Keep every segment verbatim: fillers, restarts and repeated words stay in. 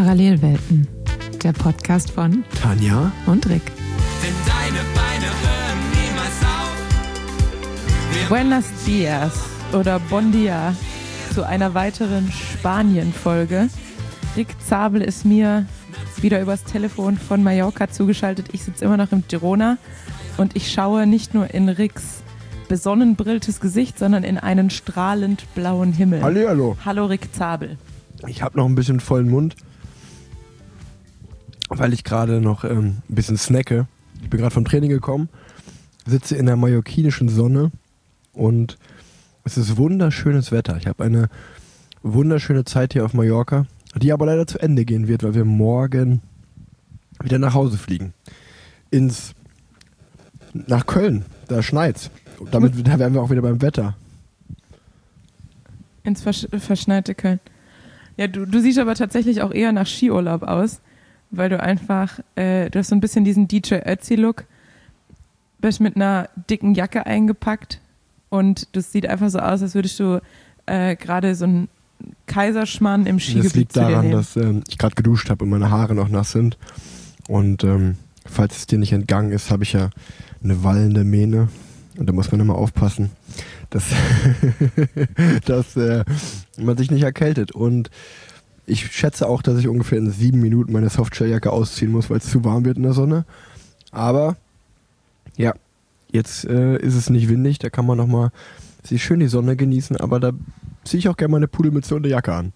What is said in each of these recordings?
Parallelwelten, der Podcast von Tanja und Rick. Denn deine Beine hören niemals auf. Wir Buenos dias oder Bon dia zu einer weiteren Spanien-Folge. Rick Zabel ist mir wieder übers Telefon von Mallorca zugeschaltet. Ich sitze immer noch im Girona und ich schaue nicht nur in Ricks besonnenbrilltes Gesicht, sondern in einen strahlend blauen Himmel. Hallihallo. Hallo Rick Zabel. Ich habe noch ein bisschen vollen Mund, weil ich gerade noch ähm, ein bisschen snacke. Ich bin gerade vom Training gekommen, sitze in der mallorquinischen Sonne und es ist wunderschönes Wetter. Ich habe eine wunderschöne Zeit hier auf Mallorca, die aber leider zu Ende gehen wird, weil wir morgen wieder nach Hause fliegen. Ins nach Köln, da schneit's. Und damit da wären wir auch wieder beim Wetter. Ins versch- verschneite Köln. Ja, du, du siehst aber tatsächlich auch eher nach Skiurlaub aus, weil du einfach, äh, du hast so ein bisschen diesen D J Ötzi-Look, bist mit einer dicken Jacke eingepackt und das sieht einfach so aus, als würdest du äh, gerade so einen Kaiserschmarrn im Skigebiet Das liegt zu dir daran, nehmen. dass ähm, ich gerade geduscht habe und meine Haare noch nass sind. Und ähm, falls es dir nicht entgangen ist, habe ich ja eine wallende Mähne. Und da muss man immer aufpassen, dass, dass äh, man sich nicht erkältet. Und ich schätze auch, dass ich ungefähr in sieben Minuten meine Softshelljacke ausziehen muss, weil es zu warm wird in der Sonne. Aber ja, jetzt äh, ist es nicht windig, da kann man nochmal sich schön die Sonne genießen. Aber da ziehe ich auch gerne meine Pudelmütze und eine Jacke an.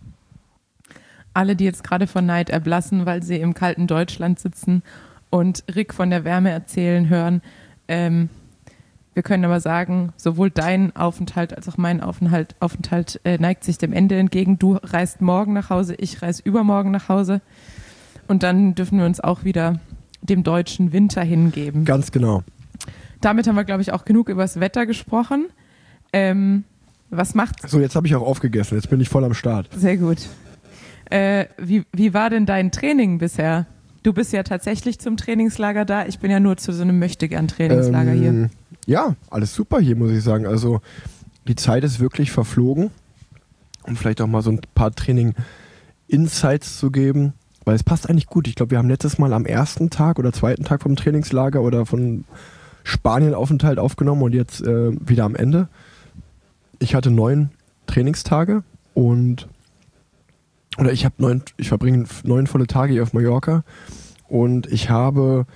Alle, die jetzt gerade vor Neid erblassen, weil sie im kalten Deutschland sitzen und Rick von der Wärme erzählen hören, ähm, wir können aber sagen, sowohl dein Aufenthalt als auch mein Aufenthalt, Aufenthalt äh, neigt sich dem Ende entgegen. Du reist morgen nach Hause, ich reise übermorgen nach Hause. Und dann dürfen wir uns auch wieder dem deutschen Winter hingeben. Ganz genau. Damit haben wir, glaube ich, auch genug über das Wetter gesprochen. Ähm, was macht's? So, jetzt habe ich auch aufgegessen. Jetzt bin ich voll am Start. Sehr gut. Äh, wie, wie war denn dein Training bisher? Du bist ja tatsächlich zum Trainingslager da. Ich bin ja nur zu so einem Möchtegern-Trainingslager ähm, hier. Ja, alles super hier, muss ich sagen. Also die Zeit ist wirklich verflogen, um vielleicht auch mal so ein paar Training-Insights zu geben, weil es passt eigentlich gut. Ich glaube, wir haben letztes Mal am ersten Tag oder zweiten Tag vom Trainingslager oder von Spanien-Aufenthalt aufgenommen und jetzt äh, wieder am Ende. Ich hatte neun Trainingstage und oder ich habe neun, ich verbringe neun volle Tage hier auf Mallorca und ich habe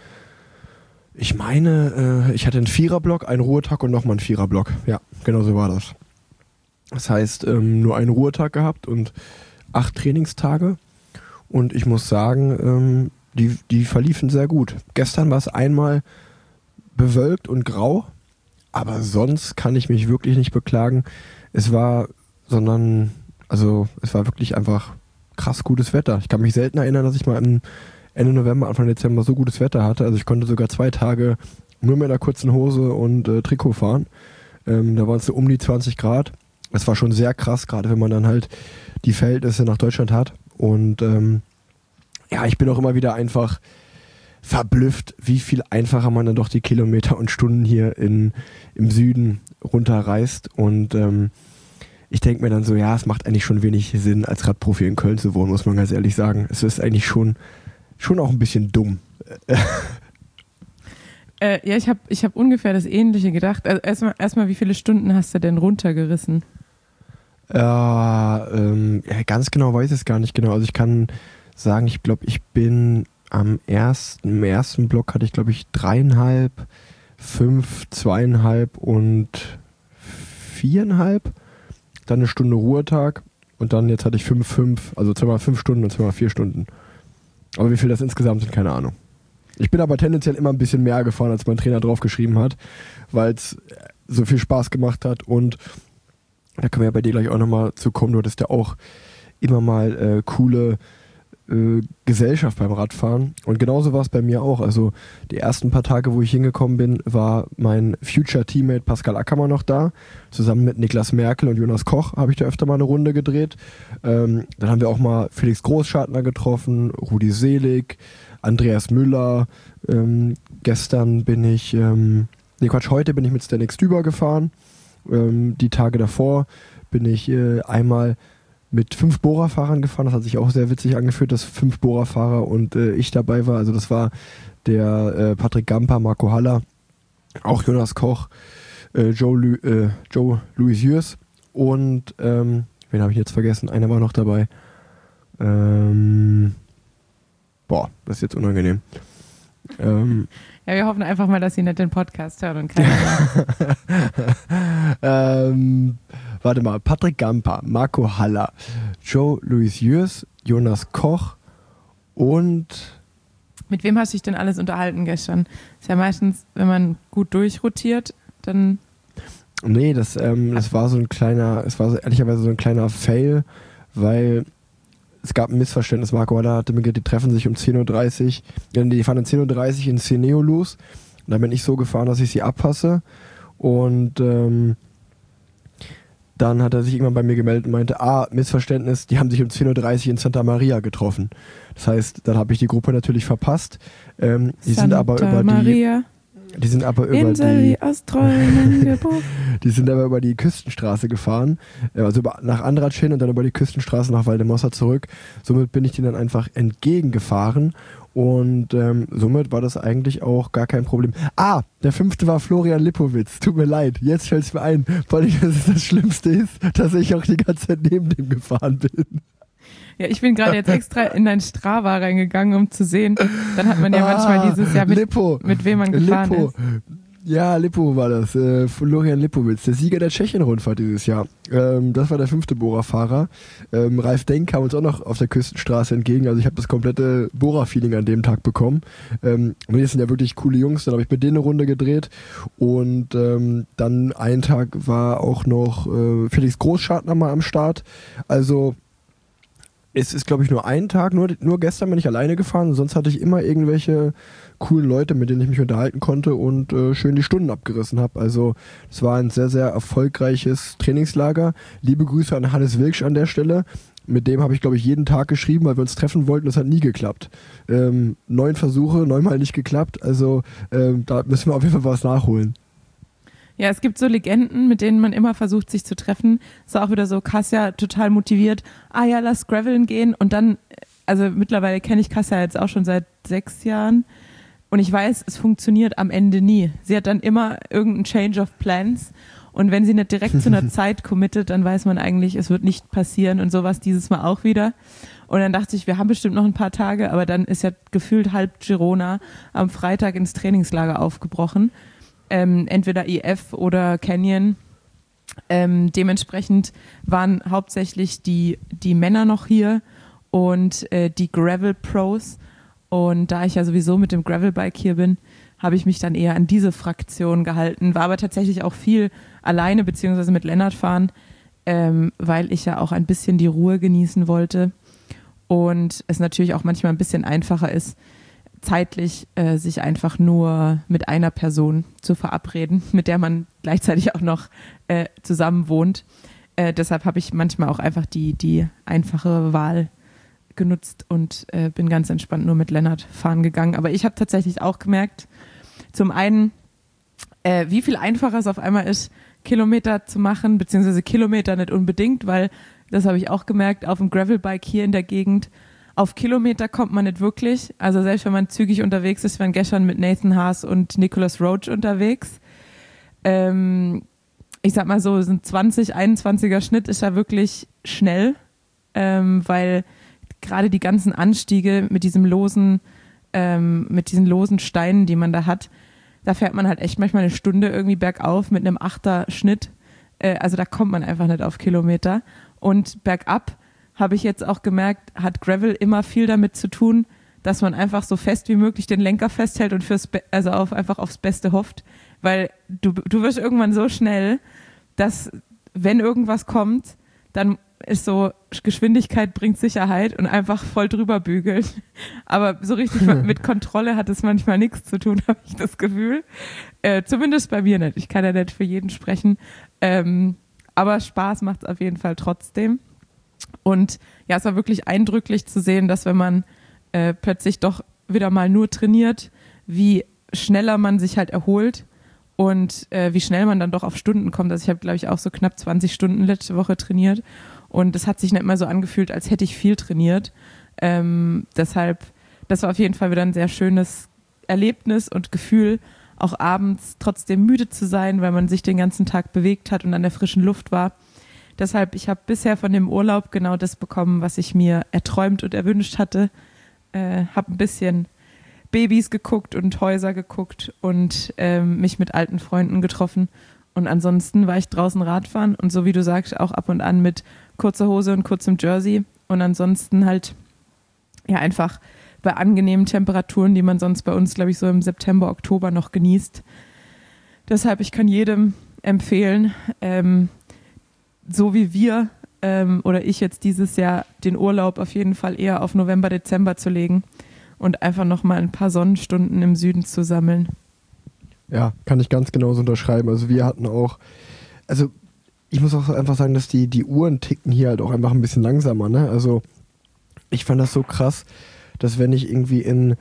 Ich meine, äh, ich hatte einen Viererblock, einen Ruhetag und nochmal einen Viererblock. Ja, genau so war das. Das heißt, ähm, nur einen Ruhetag gehabt und acht Trainingstage. Und ich muss sagen, ähm, die, die verliefen sehr gut. Gestern war es einmal bewölkt und grau, aber sonst kann ich mich wirklich nicht beklagen. Es war, sondern, also es war wirklich einfach krass gutes Wetter. Ich kann mich selten erinnern, dass ich mal im Ende November, Anfang Dezember so gutes Wetter hatte. Also ich konnte sogar zwei Tage nur mit einer kurzen Hose und äh, Trikot fahren. Ähm, da waren es so um die zwanzig Grad. Das war schon sehr krass, gerade wenn man dann halt die Verhältnisse nach Deutschland hat. Und ähm, ja, ich bin auch immer wieder einfach verblüfft, wie viel einfacher man dann doch die Kilometer und Stunden hier in, im Süden runterreist. Und ähm, ich denke mir dann so, ja, es macht eigentlich schon wenig Sinn, als Radprofi in Köln zu wohnen, muss man ganz ehrlich sagen. Es ist eigentlich schon Schon auch ein bisschen dumm. Äh, ja, ich habe ich hab ungefähr das Ähnliche gedacht. Also erstmal, erstmal, wie viele Stunden hast du denn runtergerissen? Äh, ähm, ja, ganz genau weiß ich es gar nicht genau. Also ich kann sagen, ich glaube, ich bin am ersten, im ersten Block hatte ich, glaube ich, dreieinhalb, fünf, zweieinhalb und viereinhalb. Dann eine Stunde Ruhetag und dann jetzt hatte ich fünf, fünf, also zweimal fünf Stunden und zweimal vier Stunden. Aber wie viel das insgesamt sind, keine Ahnung. Ich bin aber tendenziell immer ein bisschen mehr gefahren, als mein Trainer draufgeschrieben hat, weil es so viel Spaß gemacht hat. Und da können wir ja bei dir gleich auch nochmal zu kommen. Du hattest ja auch immer mal äh, coole äh, Gesellschaft beim Radfahren. Und genauso war es bei mir auch. Also die ersten paar Tage, wo ich hingekommen bin, war mein Future-Teammate Pascal Ackermann noch da. Zusammen mit Niklas Merkel und Jonas Koch habe ich da öfter mal eine Runde gedreht. Ähm, dann haben wir auch mal Felix Großschartner getroffen, Rudi Selig, Andreas Müller. Ähm, gestern bin ich, ähm, nee Quatsch, heute bin ich mit Stanek Stüber gefahren. Ähm, die Tage davor bin ich äh, einmal mit fünf Bohrerfahrern gefahren. Das hat sich auch sehr witzig angefühlt, dass fünf Bohrerfahrer und äh, ich dabei war. Also das war der äh, Patrick Gamper, Marco Haller, auch Jonas Koch, äh, Joe, Lu, äh, Joe Louis Jürs und ähm, wen habe ich jetzt vergessen? Einer war noch dabei. Ähm, boah, das ist jetzt unangenehm. ähm, Ja, wir hoffen einfach mal, dass Sie nicht den Podcast hören und keiner. ähm, warte mal, Patrick Gamper, Marco Haller, Joe Louis Jürs, Jonas Koch und Mit wem hast du dich denn alles unterhalten gestern? Ist ja meistens, wenn man gut durchrotiert, dann. nee, das, ähm, das war so ein kleiner, es war so, ehrlicherweise so ein kleiner Fail, weil es gab ein Missverständnis. Marco Haller hatte mir gesagt, die treffen sich um zehn Uhr dreißig. Ja, die fahren um zehn Uhr dreißig in Cineo los. Und dann bin ich so gefahren, dass ich sie abpasse. Und ähm, dann hat er sich irgendwann bei mir gemeldet und meinte, ah, Missverständnis, die haben sich um zehn Uhr dreißig in Santa Maria getroffen. Das heißt, dann habe ich die Gruppe natürlich verpasst. Ähm, die Santa sind aber über Maria. die... Die sind aber über Insel die, wie aus Träumen geboren. die sind aber über die Küstenstraße gefahren, also über, nach Andratsch hin und dann über die Küstenstraße nach Valdemossa zurück. Somit bin ich denen dann einfach entgegengefahren und ähm, somit war das eigentlich auch gar kein Problem. Ah, der fünfte war Florian Lipowitz. Tut mir leid, jetzt fällt es mir ein. Vor allem, dass es das Schlimmste ist, dass ich auch die ganze Zeit neben dem gefahren bin. Ja, ich bin gerade jetzt extra in dein Strava reingegangen, um zu sehen. Dann hat man ja ah, manchmal dieses Jahr mit, Lippo, mit wem man gefahren Lippo. ist. Ja, Lippo war das, äh, Florian Lipowitz, der Sieger der Tschechien-Rundfahrt dieses Jahr. Ähm, das war der fünfte Bohrerfahrer. Ähm, Ralf Denk kam uns auch noch auf der Küstenstraße entgegen, also ich habe das komplette Bohrer-Feeling an dem Tag bekommen. Ähm, und die sind ja wirklich coole Jungs, dann habe ich mit denen eine Runde gedreht und ähm, dann einen Tag war auch noch äh, Felix Großschartner mal am Start. Also es ist, glaube ich, nur ein Tag, nur, nur gestern bin ich alleine gefahren, sonst hatte ich immer irgendwelche coolen Leute, mit denen ich mich unterhalten konnte und äh, schön die Stunden abgerissen habe. Also es war ein sehr, sehr erfolgreiches Trainingslager. Liebe Grüße an Hannes Wilksch an der Stelle. Mit dem habe ich, glaube ich, jeden Tag geschrieben, weil wir uns treffen wollten. Das hat nie geklappt. Ähm, neun Versuche, neunmal nicht geklappt. Also ähm, da müssen wir auf jeden Fall was nachholen. Ja, es gibt so Legenden, mit denen man immer versucht, sich zu treffen. Ist auch wieder so, Kassia total motiviert. Ah ja, lass graveln gehen. Und dann, also mittlerweile kenne ich Kassia jetzt auch schon seit sechs Jahren. Und ich weiß, es funktioniert am Ende nie. Sie hat dann immer irgendeinen Change of Plans. Und wenn sie nicht direkt zu einer Zeit committet, dann weiß man eigentlich, es wird nicht passieren. Und sowas dieses Mal auch wieder. Und dann dachte ich, wir haben bestimmt noch ein paar Tage. Aber dann ist ja gefühlt halb Girona am Freitag ins Trainingslager aufgebrochen. Ähm, entweder E F oder Canyon. Ähm, dementsprechend waren hauptsächlich die, die Männer noch hier und äh, die Gravel-Pros. Und da ich ja sowieso mit dem Gravelbike hier bin, habe ich mich dann eher an diese Fraktion gehalten. War aber tatsächlich auch viel alleine beziehungsweise mit Lennart fahren, ähm, weil ich ja auch ein bisschen die Ruhe genießen wollte. Und es natürlich auch manchmal ein bisschen einfacher ist, zeitlich äh, sich einfach nur mit einer Person zu verabreden, mit der man gleichzeitig auch noch äh, zusammen wohnt. Äh, deshalb habe ich manchmal auch einfach die, die einfache Wahl genutzt und äh, bin ganz entspannt nur mit Lennart fahren gegangen. Aber ich habe tatsächlich auch gemerkt, zum einen, äh, wie viel einfacher es auf einmal ist, Kilometer zu machen, beziehungsweise Kilometer nicht unbedingt, weil, das habe ich auch gemerkt, auf dem Gravelbike hier in der Gegend, auf Kilometer kommt man nicht wirklich. Also selbst wenn man zügig unterwegs ist, wir waren gestern mit Nathan Haas und Nicholas Roach unterwegs. Ähm, ich sag mal so, so ein zwanzig, einundzwanziger Schnitt ist ja wirklich schnell, ähm, weil gerade die ganzen Anstiege mit diesem losen, ähm, mit diesen losen Steinen, die man da hat, da fährt man halt echt manchmal eine Stunde irgendwie bergauf mit einem Achter Schnitt. Äh, also da kommt man einfach nicht auf Kilometer. Und bergab habe ich jetzt auch gemerkt, hat Gravel immer viel damit zu tun, dass man einfach so fest wie möglich den Lenker festhält und fürs Be- also auf, einfach aufs Beste hofft. Weil du, du wirst irgendwann so schnell, dass wenn irgendwas kommt, dann ist so, Geschwindigkeit bringt Sicherheit und einfach voll drüber bügeln. Aber so richtig mit Kontrolle hat es manchmal nichts zu tun, habe ich das Gefühl. Äh, zumindest bei mir nicht. Ich kann ja nicht für jeden sprechen. Ähm, aber Spaß macht es auf jeden Fall trotzdem. Und ja, es war wirklich eindrücklich zu sehen, dass wenn man äh, plötzlich doch wieder mal nur trainiert, wie schneller man sich halt erholt und äh, wie schnell man dann doch auf Stunden kommt. Also ich habe, glaube ich, auch so knapp zwanzig Stunden letzte Woche trainiert Und es hat sich nicht immer so angefühlt, als hätte ich viel trainiert. Ähm, deshalb, das war auf jeden Fall wieder ein sehr schönes Erlebnis und Gefühl, auch abends trotzdem müde zu sein, weil man sich den ganzen Tag bewegt hat und an der frischen Luft war. Deshalb, ich habe bisher von dem Urlaub genau das bekommen, was ich mir erträumt und erwünscht hatte. Äh, habe ein bisschen Babys geguckt und Häuser geguckt und ähm, mich mit alten Freunden getroffen. Und ansonsten war ich draußen Radfahren und so wie du sagst, auch ab und an mit kurzer Hose und kurzem Jersey. Und ansonsten halt ja einfach bei angenehmen Temperaturen, die man sonst bei uns, glaube ich, so im September, Oktober noch genießt. Deshalb, ich kann jedem empfehlen, ähm, so wie wir ähm, oder ich jetzt dieses Jahr den Urlaub auf jeden Fall eher auf November, Dezember zu legen und einfach nochmal ein paar Sonnenstunden im Süden zu sammeln. Ja, kann ich ganz genauso unterschreiben. Also wir hatten auch, also ich muss auch einfach sagen, dass die, die Uhren ticken hier halt auch einfach ein bisschen langsamer, ne? Also ich fand das so krass, dass wenn ich irgendwie in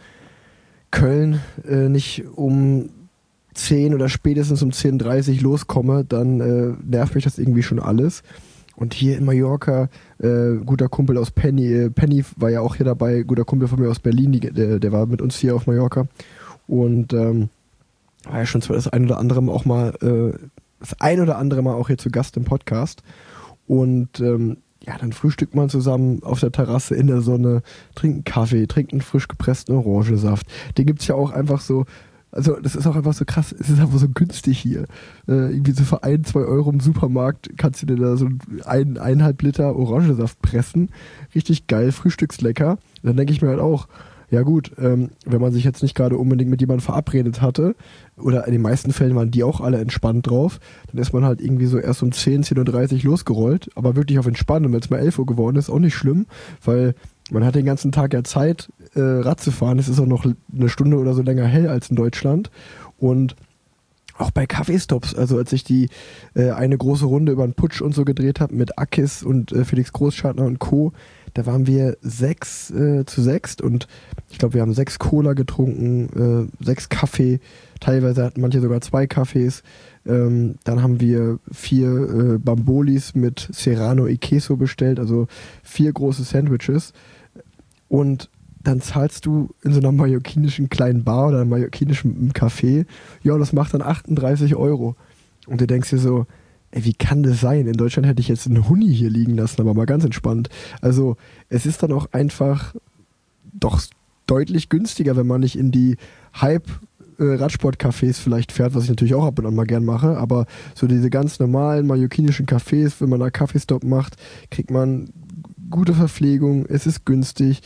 Köln äh, nicht um zehn oder spätestens um zehn Uhr dreißig loskomme, dann äh, nervt mich das irgendwie schon alles. Und hier in Mallorca, äh, guter Kumpel aus Penny, äh, Penny war ja auch hier dabei, guter Kumpel von mir aus Berlin, die, der, der war mit uns hier auf Mallorca und ähm, war ja schon das ein oder andere Mal auch mal, äh, das ein oder andere Mal auch hier zu Gast im Podcast. Und ähm, ja, dann frühstückt man zusammen auf der Terrasse in der Sonne, trinkt einen Kaffee, trinkt einen frisch gepressten Orangensaft. Den gibt's ja auch einfach so. Also das ist auch einfach so krass, es ist einfach so günstig hier. Äh, irgendwie so für ein, zwei Euro im Supermarkt kannst du dir da so ein, eineinhalb Liter Orangensaft pressen. Richtig geil, frühstückslecker. Dann denke ich mir halt auch, ja gut, ähm, wenn man sich jetzt nicht gerade unbedingt mit jemandem verabredet hatte, oder in den meisten Fällen waren die auch alle entspannt drauf, dann ist man halt irgendwie so erst um zehn, zehn Uhr dreißig losgerollt, aber wirklich auf entspannt. Und wenn es mal elf Uhr geworden ist, auch nicht schlimm, weil man hat den ganzen Tag ja Zeit, äh, Rad zu fahren. Es ist auch noch eine Stunde oder so länger hell als in Deutschland. Und auch bei Kaffeestops, also als ich die äh, eine große Runde über den Putsch und so gedreht habe mit Akis und äh, Felix Großschartner und Co., da waren wir sechs äh, zu sechst und ich glaube, wir haben sechs Cola getrunken, äh, sechs Kaffee, teilweise hatten manche sogar zwei Kaffees. Ähm, dann haben wir vier äh, Bambolis mit Serrano e Queso bestellt, also vier große Sandwiches. Und dann zahlst du in so einer mallorquinischen kleinen Bar oder einem mallorquinischen Café, ja, das macht dann achtunddreißig Euro. Und du denkst dir so, ey, wie kann das sein? In Deutschland hätte ich jetzt einen Huni hier liegen lassen, aber mal ganz entspannt. Also es ist dann auch einfach doch deutlich günstiger, wenn man nicht in die Hype-Radsport-Cafés vielleicht fährt, was ich natürlich auch ab und an mal gern mache, aber so diese ganz normalen mallorquinischen Cafés, wenn man da Kaffeestopp macht, kriegt man gute Verpflegung, es ist günstig.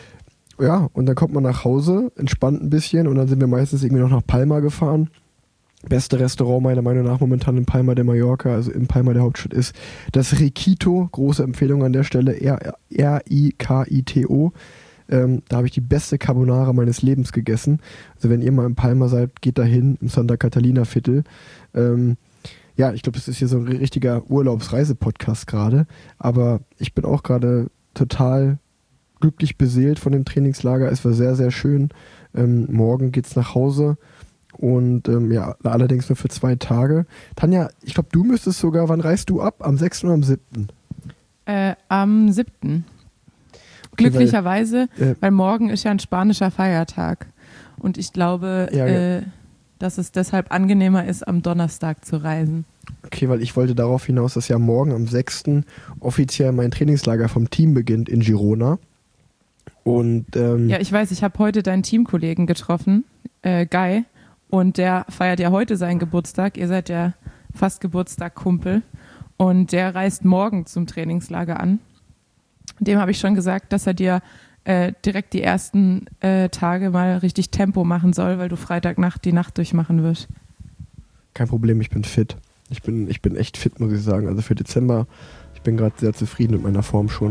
Ja, und dann kommt man nach Hause, entspannt ein bisschen und dann sind wir meistens irgendwie noch nach Palma gefahren. Beste Restaurant meiner Meinung nach momentan in Palma de Mallorca, also in Palma der Hauptstadt, ist das Riquito. Große Empfehlung an der Stelle, R I K I T O. Ähm, da habe ich die beste Carbonara meines Lebens gegessen. Also wenn ihr mal in Palma seid, geht da hin, im Santa Catalina Viertel. Ähm, ja, ich glaube, das ist hier so ein richtiger Urlaubsreise-Podcast gerade. Aber ich bin auch gerade total glücklich beseelt von dem Trainingslager. Es war sehr, sehr schön. Ähm, morgen geht's nach Hause. Und ähm, ja, allerdings nur für zwei Tage. Tanja, ich glaube, du müsstest sogar, wann reist du ab? Am sechsten oder am siebten? Äh, am siebten Okay, Glücklicherweise, weil, äh, weil morgen ist ja ein spanischer Feiertag. Und ich glaube, Ja, äh, dass es deshalb angenehmer ist, am Donnerstag zu reisen. Okay, weil ich wollte darauf hinaus, dass ja morgen am sechsten offiziell mein Trainingslager vom Team beginnt in Girona. Und ähm, Ja, ich weiß, ich habe heute deinen Teamkollegen getroffen, äh, Guy, und der feiert ja heute seinen Geburtstag. Ihr seid ja fast Geburtstag-Kumpel. Und der reist morgen zum Trainingslager an. Dem habe ich schon gesagt, dass er dir äh, direkt die ersten äh, Tage mal richtig Tempo machen soll, weil du Freitagnacht die Nacht durchmachen wirst. kein Problem, ich bin fit. Ich bin, ich bin echt fit, muss ich sagen. Also für Dezember, ich bin gerade sehr zufrieden mit meiner Form schon.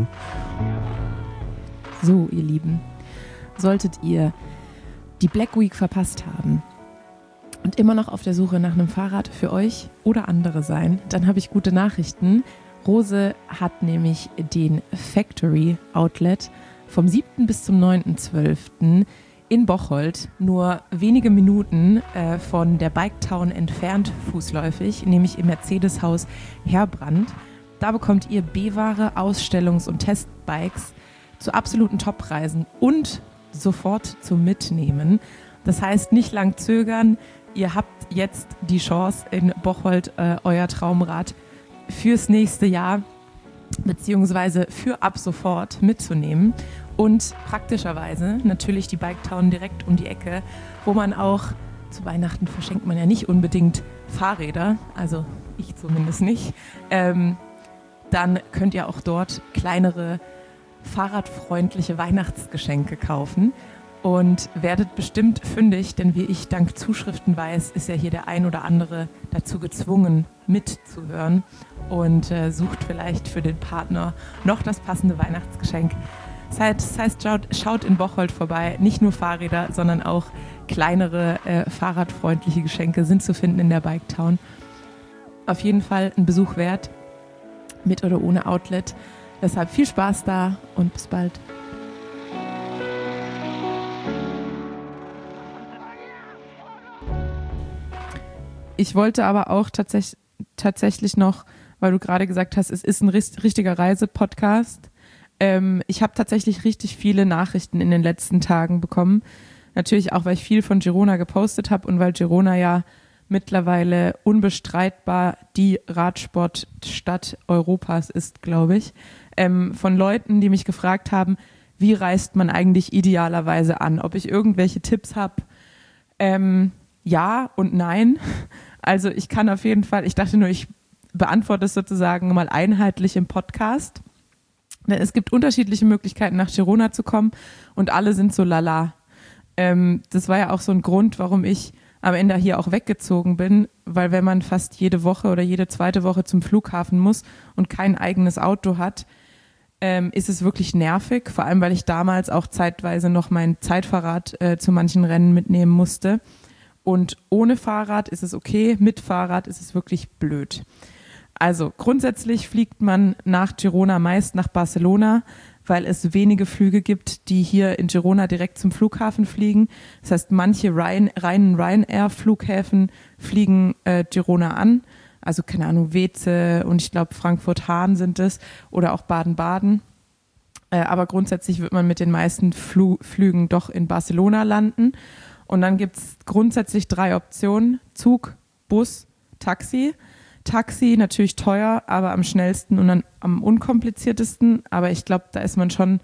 So, ihr Lieben, solltet ihr die Black Week verpasst haben und immer noch auf der Suche nach einem Fahrrad für euch oder andere sein, dann habe ich gute Nachrichten. Rose hat nämlich den Factory Outlet vom siebten bis zum neunten zwölften in Bocholt, nur wenige Minuten äh, von der Bike Town entfernt fußläufig, nämlich im Mercedes-Haus Herbrand. Da bekommt ihr B-Ware, Ausstellungs- und Testbikes zu absoluten Toppreisen und sofort zum Mitnehmen. Das heißt, nicht lang zögern. Ihr habt jetzt die Chance, in Bocholt äh, euer Traumrad fürs nächste Jahr beziehungsweise für ab sofort mitzunehmen. Und praktischerweise natürlich die Biketown direkt um die Ecke, wo man auch, zu Weihnachten verschenkt man ja nicht unbedingt Fahrräder, also ich zumindest nicht, ähm, dann könnt ihr auch dort kleinere, fahrradfreundliche Weihnachtsgeschenke kaufen und werdet bestimmt fündig, denn wie ich dank Zuschriften weiß, ist ja hier der ein oder andere dazu gezwungen, mitzuhören und äh, sucht vielleicht für den Partner noch das passende Weihnachtsgeschenk. Das heißt, das heißt schaut, schaut in Bocholt vorbei, nicht nur Fahrräder, sondern auch kleinere, äh, fahrradfreundliche Geschenke sind zu finden in der Biketown. Auf jeden Fall ein Besuch wert, mit oder ohne Outlet. Deshalb viel Spaß da und bis bald. Ich wollte aber auch tatsächlich, tatsächlich noch, weil du gerade gesagt hast, es ist ein richtiger Reisepodcast. Ähm, ich habe tatsächlich richtig viele Nachrichten in den letzten Tagen bekommen. Natürlich auch, weil ich viel von Girona gepostet habe und weil Girona ja mittlerweile unbestreitbar die Radsportstadt Europas ist, glaube ich. Ähm, von Leuten, die mich gefragt haben, wie reist man eigentlich idealerweise an? Ob ich irgendwelche Tipps habe? Ähm, ja und nein. Also ich kann auf jeden Fall, ich dachte nur, ich beantworte es sozusagen mal einheitlich im Podcast. Denn es gibt unterschiedliche Möglichkeiten, nach Girona zu kommen und alle sind so lala. Ähm, das war ja auch so ein Grund, warum ich am Ende hier auch weggezogen bin, weil wenn man fast jede Woche oder jede zweite Woche zum Flughafen muss und kein eigenes Auto hat, ähm, ist es wirklich nervig, vor allem weil ich damals auch zeitweise noch mein Zeitfahrrad äh, zu manchen Rennen mitnehmen musste. Und ohne Fahrrad ist es okay, mit Fahrrad ist es wirklich blöd. Also grundsätzlich fliegt man nach Girona meist nach Barcelona, weil es wenige Flüge gibt, die hier in Girona direkt zum Flughafen fliegen. Das heißt, manche Ryan, reinen Ryanair-Flughäfen fliegen äh, Girona an. Also keine Ahnung, Weze und ich glaube Frankfurt-Hahn sind es oder auch Baden-Baden. Äh, aber grundsätzlich wird man mit den meisten Flu- Flügen doch in Barcelona landen. Und dann gibt es grundsätzlich drei Optionen: Zug, Bus, Taxi. Taxi natürlich teuer, aber am schnellsten und dann am unkompliziertesten. Aber ich glaube, da ist man schon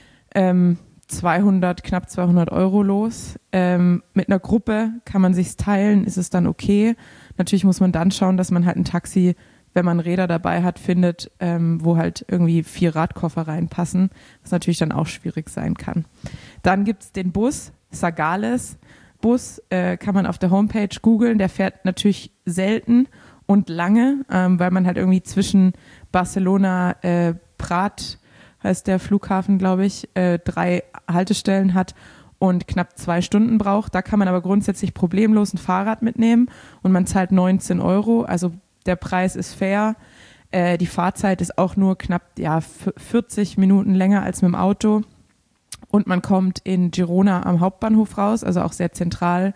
ähm, zweihundert, knapp zweihundert Euro los. Ähm, mit einer Gruppe kann man sich's teilen, ist es dann okay. Natürlich muss man dann schauen, dass man halt ein Taxi, wenn man Räder dabei hat, findet, ähm, wo halt irgendwie vier Radkoffer reinpassen, was natürlich dann auch schwierig sein kann. Dann gibt es den Bus, Sagales. Bus äh, kann man auf der Homepage googeln, der fährt natürlich selten und lange, ähm, weil man halt irgendwie zwischen Barcelona, äh, Prat, heißt der Flughafen, glaube ich, äh, drei Haltestellen hat und knapp zwei Stunden braucht. Da kann man aber grundsätzlich problemlos ein Fahrrad mitnehmen und man zahlt neunzehn Euro, also der Preis ist fair. Äh, die Fahrzeit ist auch nur knapp ja, vierzig Minuten länger als mit dem Auto und man kommt in Girona am Hauptbahnhof raus, also auch sehr zentral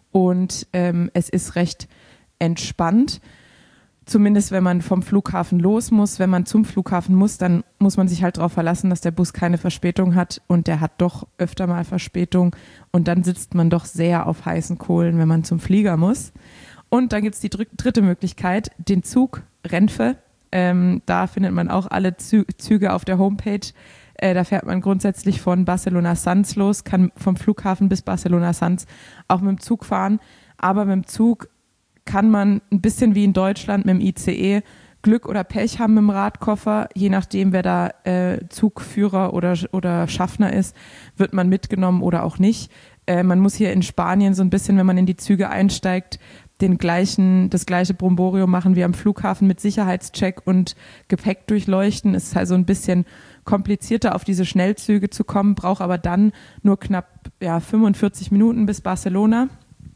und ähm, es ist recht entspannt, zumindest wenn man vom Flughafen los muss. Wenn man zum Flughafen muss, dann muss man sich halt darauf verlassen, dass der Bus keine Verspätung hat und der hat doch öfter mal Verspätung und dann sitzt man doch sehr auf heißen Kohlen, wenn man zum Flieger muss. Und dann gibt es die dr- dritte Möglichkeit, den Zug Renfe. Ähm, da findet man auch alle Zü- Züge auf der Homepage. Äh, da fährt man grundsätzlich von Barcelona Sants los, kann vom Flughafen bis Barcelona Sants auch mit dem Zug fahren, aber mit dem Zug kann man ein bisschen wie in Deutschland mit dem I C E Glück oder Pech haben mit dem Radkoffer. Je nachdem, wer da äh, Zugführer oder, oder Schaffner ist, wird man mitgenommen oder auch nicht. Äh, man muss hier in Spanien so ein bisschen, wenn man in die Züge einsteigt, den gleichen, das gleiche Bromborium machen wie am Flughafen mit Sicherheitscheck und Gepäck durchleuchten. Es ist also ein bisschen komplizierter, auf diese Schnellzüge zu kommen, braucht aber dann nur knapp ja, fünfundvierzig Minuten bis Barcelona.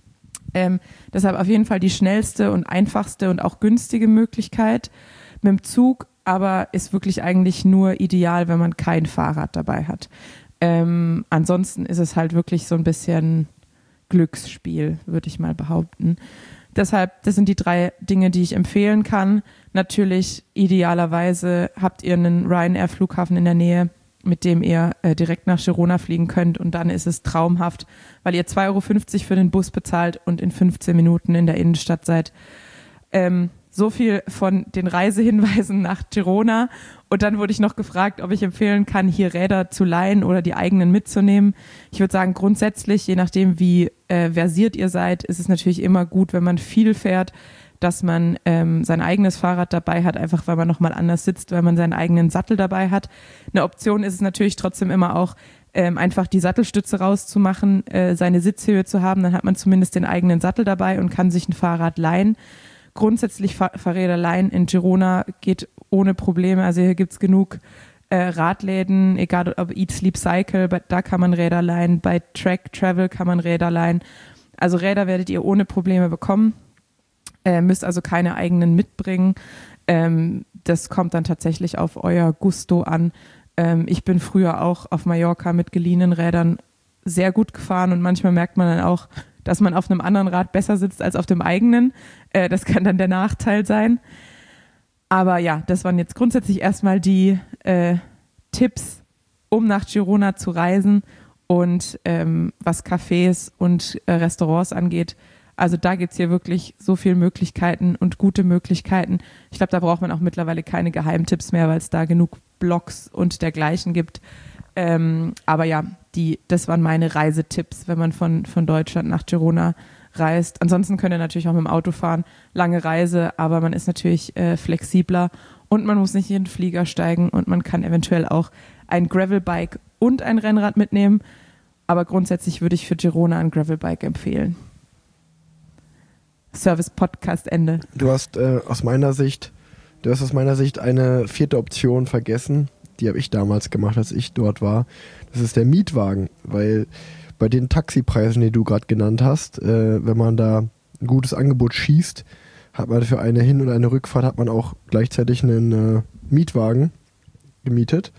Ähm, deshalb auf jeden Fall die schnellste und einfachste und auch günstige Möglichkeit mit dem Zug, aber ist wirklich eigentlich nur ideal, wenn man kein Fahrrad dabei hat. Ähm, ansonsten ist es halt wirklich so ein bisschen Glücksspiel, würde ich mal behaupten. Deshalb, das sind die drei Dinge, die ich empfehlen kann. Natürlich, idealerweise habt ihr einen Ryanair-Flughafen in der Nähe, mit dem ihr äh, direkt nach Girona fliegen könnt und dann ist es traumhaft, weil ihr zwei Euro fünfzig für den Bus bezahlt und in fünfzehn Minuten in der Innenstadt seid. Ähm, so viel von den Reisehinweisen nach Girona. Und dann wurde ich noch gefragt, ob ich empfehlen kann, hier Räder zu leihen oder die eigenen mitzunehmen. Ich würde sagen, grundsätzlich, je nachdem, wie äh, versiert ihr seid, ist es natürlich immer gut, wenn man viel fährt, dass man ähm, sein eigenes Fahrrad dabei hat, einfach weil man nochmal anders sitzt, weil man seinen eigenen Sattel dabei hat. Eine Option ist es natürlich trotzdem immer auch, ähm, einfach die Sattelstütze rauszumachen, äh, seine Sitzhöhe zu haben, dann hat man zumindest den eigenen Sattel dabei und kann sich ein Fahrrad leihen. Grundsätzlich Fahr- Fahrräder leihen in Girona geht ohne Probleme, also hier gibt's genug äh, Radläden, egal ob Eat, Sleep, Cycle, da kann man Räder leihen, bei Track Travel kann man Räder leihen. Also Räder werdet ihr ohne Probleme bekommen. Äh, müsst also keine eigenen mitbringen. Ähm, das kommt dann tatsächlich auf euer Gusto an. Ähm, ich bin früher auch auf Mallorca mit geliehenen Rädern sehr gut gefahren und manchmal merkt man dann auch, dass man auf einem anderen Rad besser sitzt als auf dem eigenen. Äh, das kann dann der Nachteil sein. Aber ja, das waren jetzt grundsätzlich erstmal die äh, Tipps, um nach Girona zu reisen und ähm, was Cafés und äh, Restaurants angeht. Also da gibt es hier wirklich so viele Möglichkeiten und gute Möglichkeiten. Ich glaube, da braucht man auch mittlerweile keine Geheimtipps mehr, weil es da genug Blogs und dergleichen gibt. Ähm, aber ja, die, das waren meine Reisetipps, wenn man von, von Deutschland nach Girona reist. Ansonsten könnt ihr natürlich auch mit dem Auto fahren. Lange Reise, aber man ist natürlich äh, flexibler und man muss nicht in den Flieger steigen und man kann eventuell auch ein Gravelbike und ein Rennrad mitnehmen. Aber grundsätzlich würde ich für Girona ein Gravelbike empfehlen. Service-Podcast Ende. Du hast äh, aus meiner Sicht, du hast aus meiner Sicht eine vierte Option vergessen. Die habe ich damals gemacht, als ich dort war. Das ist der Mietwagen, weil bei den Taxipreisen, die du gerade genannt hast, äh, wenn man da ein gutes Angebot schießt, hat man für eine Hin- und eine Rückfahrt hat man auch gleichzeitig einen äh, Mietwagen gemietet.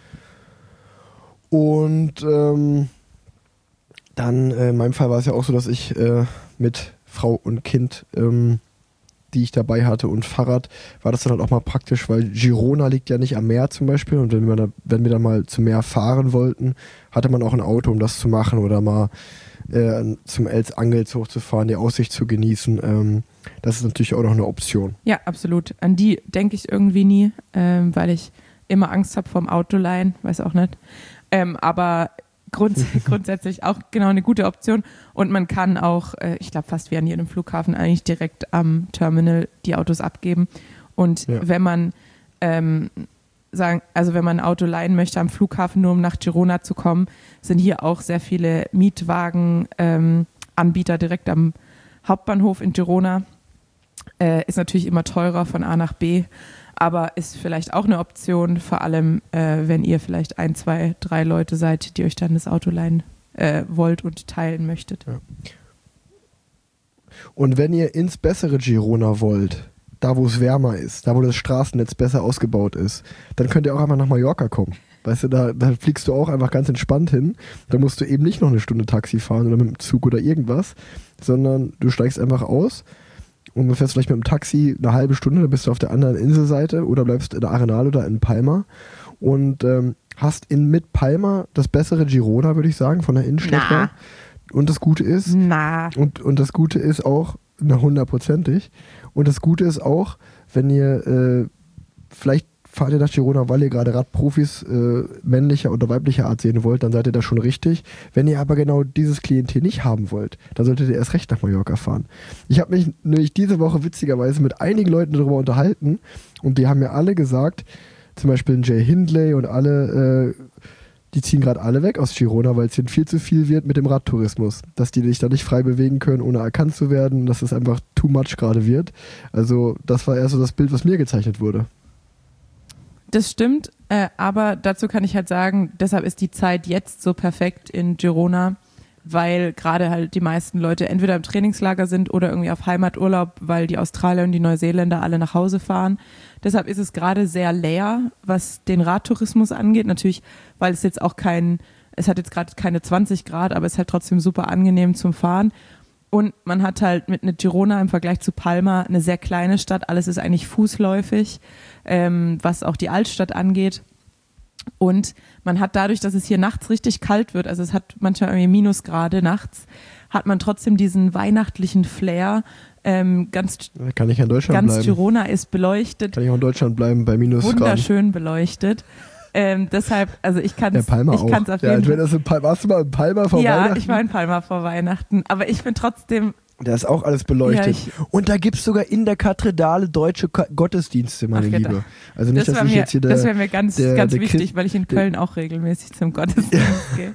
Und ähm, dann, äh, in meinem Fall war es ja auch so, dass ich äh, mit Frau und Kind, ähm, die ich dabei hatte und Fahrrad, war das dann halt auch mal praktisch, weil Girona liegt ja nicht am Meer zum Beispiel und wenn wir, da, wenn wir dann mal zum Meer fahren wollten, hatte man auch ein Auto, um das zu machen oder mal äh, zum Els Angels hochzufahren, die Aussicht zu genießen. Ähm, das ist natürlich auch noch eine Option. Ja, absolut. An die denke ich irgendwie nie, ähm, weil ich immer Angst habe vorm Autoleihen, weiß auch nicht. Ähm, aber Grunds- grundsätzlich auch genau eine gute Option und man kann auch, äh, ich glaube fast wie an jedem Flughafen eigentlich direkt am Terminal die Autos abgeben und ja. wenn man ähm, sagen, also wenn man ein Auto leihen möchte am Flughafen, nur um nach Girona zu kommen, sind hier auch sehr viele Mietwagen ähm, Anbieter direkt am Hauptbahnhof in Girona. Äh, ist natürlich immer teurer von A nach B, aber ist vielleicht auch eine Option, vor allem äh, wenn ihr vielleicht ein, zwei, drei Leute seid, die euch dann das Auto leihen äh, wollt und teilen möchtet. Ja. Und wenn ihr ins bessere Girona wollt, da wo es wärmer ist, da wo das Straßennetz besser ausgebaut ist, dann könnt ihr auch einfach nach Mallorca kommen. Weißt du, da, da fliegst du auch einfach ganz entspannt hin. Da musst du eben nicht noch eine Stunde Taxi fahren oder mit dem Zug oder irgendwas, sondern du steigst einfach aus und du fährst vielleicht mit dem Taxi eine halbe Stunde, dann bist du auf der anderen Inselseite oder bleibst in der Arenal oder in Palma und ähm, hast in mit Palma das bessere Girona, würde ich sagen, von der Innenstadt her. Und das Gute ist, Na. Und, und das Gute ist auch, na hundertprozentig, und das Gute ist auch, wenn ihr, äh, vielleicht fahrt ihr nach Girona, weil ihr gerade Radprofis äh, männlicher oder weiblicher Art sehen wollt, dann seid ihr da schon richtig. Wenn ihr aber genau dieses Klientel nicht haben wollt, dann solltet ihr erst recht nach Mallorca fahren. Ich habe mich nämlich diese Woche witzigerweise mit einigen Leuten darüber unterhalten und die haben mir alle gesagt, zum Beispiel Jay Hindley und alle, äh, die ziehen gerade alle weg aus Girona, weil es ihnen viel zu viel wird mit dem Radtourismus. Dass die sich da nicht frei bewegen können, ohne erkannt zu werden, dass es einfach too much gerade wird. Also das war eher so das Bild, was mir gezeichnet wurde. Das stimmt, äh, aber dazu kann ich halt sagen, deshalb ist die Zeit jetzt so perfekt in Girona, weil gerade halt die meisten Leute entweder im Trainingslager sind oder irgendwie auf Heimaturlaub, weil die Australier und die Neuseeländer alle nach Hause fahren. Deshalb ist es gerade sehr leer, was den Radtourismus angeht. Natürlich, weil es jetzt auch kein, es hat jetzt gerade keine zwanzig Grad, aber es ist halt trotzdem super angenehm zum Fahren. Und man hat halt mit einer Girona im Vergleich zu Palma eine sehr kleine Stadt. Alles ist eigentlich fußläufig, ähm, was auch die Altstadt angeht. Und man hat dadurch, dass es hier nachts richtig kalt wird, also es hat manchmal irgendwie Minusgrade nachts, hat man trotzdem diesen weihnachtlichen Flair. Ähm, ganz Kann ich in Deutschland ganz bleiben. Girona ist beleuchtet. Kann ich auch in Deutschland bleiben bei Minusgraden. Wunderschön beleuchtet. Ähm, deshalb, also ich kann es Ja, Palma ich auch. kann's auf Ja, jeden wenn Fall. das in Palma, warst du mal in Palma vor Ja, Weihnachten? ich war in Palma vor Weihnachten. Aber ich bin trotzdem, Da ist auch alles beleuchtet. Ja, ich- Und da gibt es sogar in der Kathedrale deutsche Ka- Gottesdienste, meine Ach, ja, Liebe. Also nicht, das dass wäre ich mir, jetzt hier der... das wär mir ganz, der- ganz der wichtig, Christ- weil ich in der- Köln auch regelmäßig zum Gottesdienst gehe.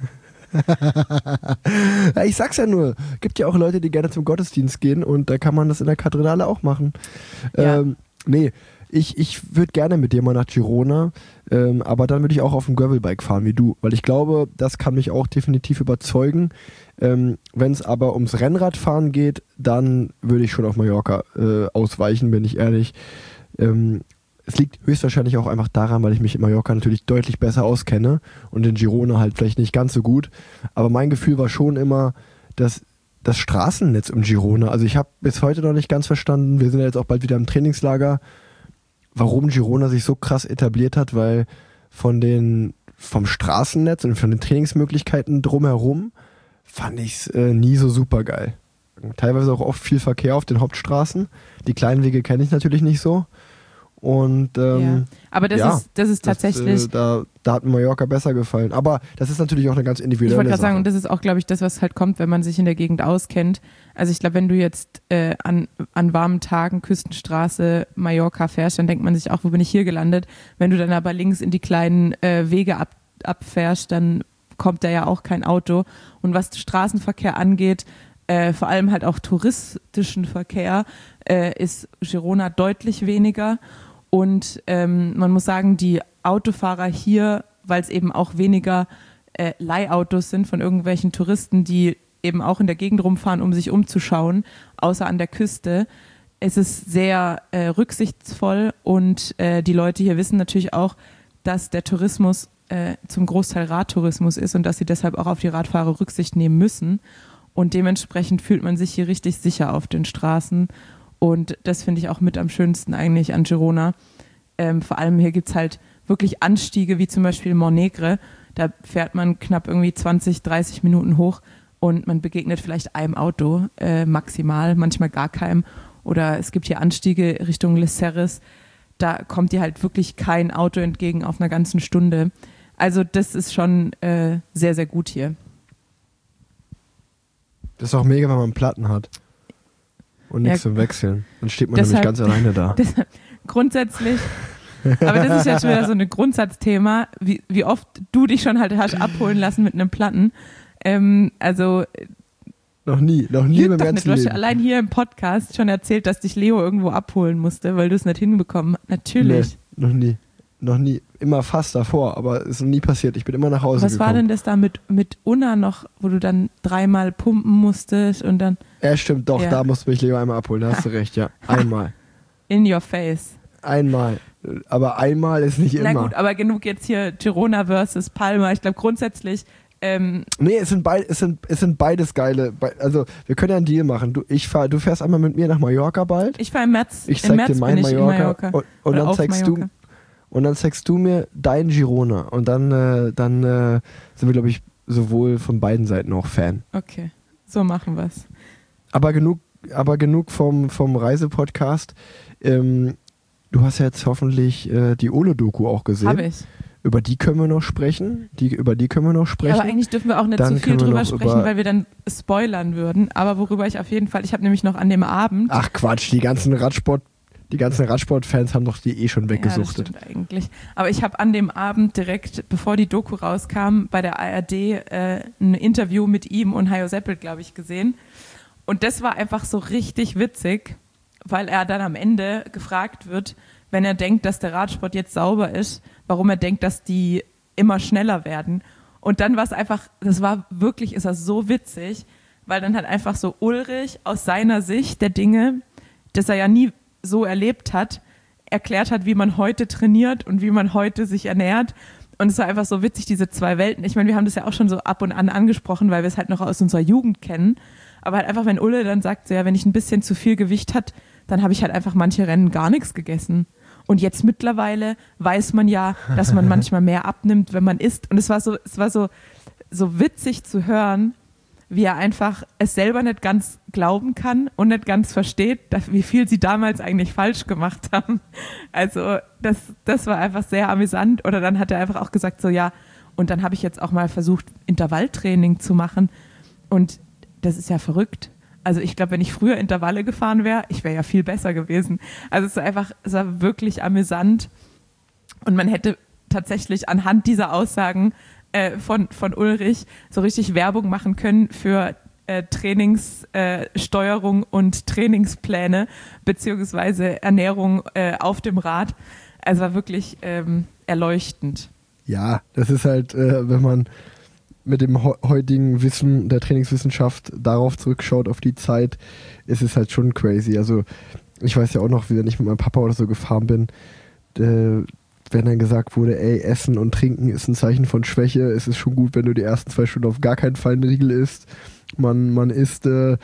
Ja, ich sag's ja nur, gibt ja auch Leute, die gerne zum Gottesdienst gehen und da kann man das in der Kathedrale auch machen. Ja. Ähm, nee, ich, ich würde gerne mit dir mal nach Girona, ähm, aber dann würde ich auch auf dem Gravelbike fahren wie du, weil ich glaube, das kann mich auch definitiv überzeugen. Ähm, Wenn es aber ums Rennradfahren geht, dann würde ich schon auf Mallorca äh, ausweichen, bin ich ehrlich. Ähm, Es liegt höchstwahrscheinlich auch einfach daran, weil ich mich in Mallorca natürlich deutlich besser auskenne und in Girona halt vielleicht nicht ganz so gut. Aber mein Gefühl war schon immer, dass das Straßennetz um Girona, also ich habe bis heute noch nicht ganz verstanden, wir sind ja jetzt auch bald wieder im Trainingslager, warum Girona sich so krass etabliert hat, weil von den, vom Straßennetz und von den Trainingsmöglichkeiten drumherum fand ich es äh, nie so super geil. Teilweise auch oft viel Verkehr auf den Hauptstraßen. Die kleinen Wege kenne ich natürlich nicht so. Und ähm, Ja. Aber das, ja, ist, das ist tatsächlich, das, äh, da, da hat mir Mallorca besser gefallen. Aber das ist natürlich auch eine ganz individuelle ich wollte gerade Sache. sagen, und das ist auch, glaube ich, das, was halt kommt, wenn man sich in der Gegend auskennt. Also ich glaube, wenn du jetzt äh, an, an warmen Tagen Küstenstraße Mallorca fährst, dann denkt man sich auch, wo bin ich hier gelandet? Wenn du dann aber links in die kleinen äh, Wege ab, abfährst, dann kommt da ja auch kein Auto. Und was Straßenverkehr angeht, äh, vor allem halt auch touristischen Verkehr, äh, ist Girona deutlich weniger. Und ähm, man muss sagen, die Autofahrer hier, weil es eben auch weniger äh, Leihautos sind von irgendwelchen Touristen, die eben auch in der Gegend rumfahren, um sich umzuschauen, außer an der Küste, es ist sehr äh, rücksichtsvoll und äh, die Leute hier wissen natürlich auch, dass der Tourismus äh, zum Großteil Radtourismus ist und dass sie deshalb auch auf die Radfahrer Rücksicht nehmen müssen. Und dementsprechend fühlt man sich hier richtig sicher auf den Straßen. Und das finde ich auch mit am schönsten eigentlich an Girona. Ähm, vor allem hier gibt es halt wirklich Anstiege, wie zum Beispiel Montnegre. Da fährt man knapp irgendwie zwanzig, dreißig Minuten hoch und man begegnet vielleicht einem Auto äh, maximal, manchmal gar keinem. Oder es gibt hier Anstiege Richtung Les Serres. Da kommt dir halt wirklich kein Auto entgegen auf einer ganzen Stunde. Also das ist schon äh, sehr, sehr gut hier. Das ist auch mega, wenn man Platten hat. Und nichts Ja, zum Wechseln. Dann steht man deshalb- nämlich ganz alleine da. Das, grundsätzlich, aber das ist jetzt schon wieder so ein Grundsatzthema, wie, wie oft du dich schon halt hast abholen lassen mit einem Platten. Ähm, also Noch nie, noch nie lüg im doch nicht. ganzen Du hast ja Leben. allein hier im Podcast schon erzählt, dass dich Leo irgendwo abholen musste, weil du es nicht hinbekommen hast. Natürlich. Nee, noch nie. Noch nie. Immer fast davor, aber es ist noch nie passiert. Ich bin immer nach Hause Was gekommen. war denn das da mit, mit Unna noch, wo du dann dreimal pumpen musstest und dann Ja, stimmt, doch, Ja. da musste mich Leo einmal abholen, da hast du recht, ja. Einmal. in your face? Einmal. Aber einmal ist nicht Na immer. gut, aber genug jetzt hier Girona versus Palma. Ich glaube grundsätzlich, ähm, Nee, es sind, beid, es, sind, es sind beides geile. Be also, wir können ja einen Deal machen. Du, ich fahr, du fährst einmal mit mir nach Mallorca bald. ich war im März, Ich im zeig März dir mein bin ich Mallorca. in Mallorca. Und, und, Oder dann auf zeigst Mallorca. du, und dann zeigst du mir dein Girona. Und dann, äh, dann äh, sind wir, glaube ich, sowohl von beiden Seiten auch Fan. Okay, so machen wir es. Aber genug, aber genug vom, vom Reisepodcast. Ähm, du hast ja jetzt hoffentlich äh, die Olo-Doku auch gesehen. Habe ich. Über die können wir noch sprechen. Die, über die können wir noch sprechen. Aber eigentlich dürfen wir auch nicht Dann zu viel können wir drüber noch sprechen, über- weil wir dann spoilern würden. Aber worüber ich auf jeden Fall, ich habe nämlich noch an dem Abend. Ach Quatsch, die ganzen Radsport, die ganzen Radsport-Fans haben doch die eh schon weggesuchtet. Ja, das stimmt eigentlich. Aber ich habe an dem Abend direkt, bevor die Doku rauskam, bei der A R D äh, ein Interview mit ihm und Hajo Seppel, glaube ich, gesehen. Und das war einfach so richtig witzig, weil er dann am Ende gefragt wird, wenn er denkt, dass der Radsport jetzt sauber ist, warum er denkt, dass die immer schneller werden. Und dann war es einfach, das war wirklich, ist das so witzig, weil dann halt einfach so Ulrich aus seiner Sicht der Dinge, das er ja nie so erlebt hat, erklärt hat, wie man heute trainiert und wie man heute sich ernährt. Und es war einfach so witzig, diese zwei Welten. Ich meine, wir haben das ja auch schon so ab und an angesprochen, weil wir es halt noch aus unserer Jugend kennen. Aber halt einfach, wenn Ulle dann sagt, so, ja, wenn ich ein bisschen zu viel Gewicht hat, dann habe ich halt einfach manche Rennen gar nichts gegessen. Und jetzt mittlerweile weiß man ja, dass man manchmal mehr abnimmt, wenn man isst. Und es war so, es war so, so witzig zu hören, wie er einfach es selber nicht ganz glauben kann und nicht ganz versteht, dass, wie viel sie damals eigentlich falsch gemacht haben. Also das, das war einfach sehr amüsant. Oder dann hat er einfach auch gesagt, so ja, und dann habe ich jetzt auch mal versucht, Intervalltraining zu machen. Und das ist ja verrückt. Also ich glaube, wenn ich früher Intervalle gefahren wäre, ich wäre ja viel besser gewesen. Also es war einfach, es war wirklich amüsant. Und man hätte tatsächlich anhand dieser Aussagen äh, von, von Ulrich so richtig Werbung machen können für äh, Trainingssteuerung äh, und Trainingspläne beziehungsweise Ernährung äh, auf dem Rad. Also war wirklich ähm, erleuchtend. Ja, das ist halt, äh, wenn man mit dem heutigen Wissen der Trainingswissenschaft darauf zurückschaut, auf die Zeit, ist es halt schon crazy. Also ich weiß ja auch noch, wie wenn ich mit meinem Papa oder so gefahren bin, äh, wenn dann gesagt wurde, ey, Essen und Trinken ist ein Zeichen von Schwäche, es ist schon gut, wenn du die ersten zwei Stunden auf gar keinen Fall einen Riegel isst. Man, man isst äh,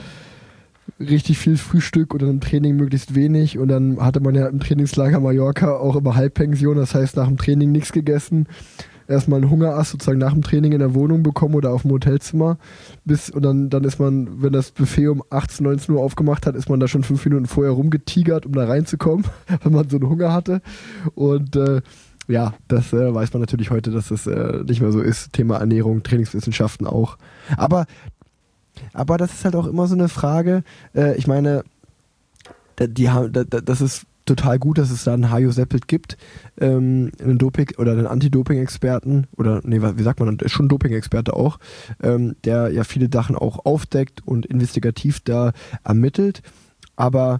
richtig viel Frühstück und dann im Training möglichst wenig und dann hatte man ja im Trainingslager Mallorca auch immer Halbpension, das heißt nach dem Training nichts gegessen. Erstmal einen Hungerass sozusagen nach dem Training in der Wohnung bekommen oder auf dem Hotelzimmer. Bis, und dann, dann ist man, wenn das Buffet um achtzehn, neunzehn Uhr aufgemacht hat, ist man da schon fünf Minuten vorher rumgetigert, um da reinzukommen, wenn man so einen Hunger hatte. Und äh, ja, das äh, weiß man natürlich heute, dass das äh, nicht mehr so ist. Thema Ernährung, Trainingswissenschaften auch. Aber, aber das ist halt auch immer so eine Frage. Äh, ich meine, die, die, das ist total gut, dass es da einen Hajo Seppelt gibt, ähm, einen Doping- oder einen Anti-Doping-Experten, oder nee, wie sagt man, schon Doping-Experte auch, ähm, der ja viele Sachen auch aufdeckt und investigativ da ermittelt. Aber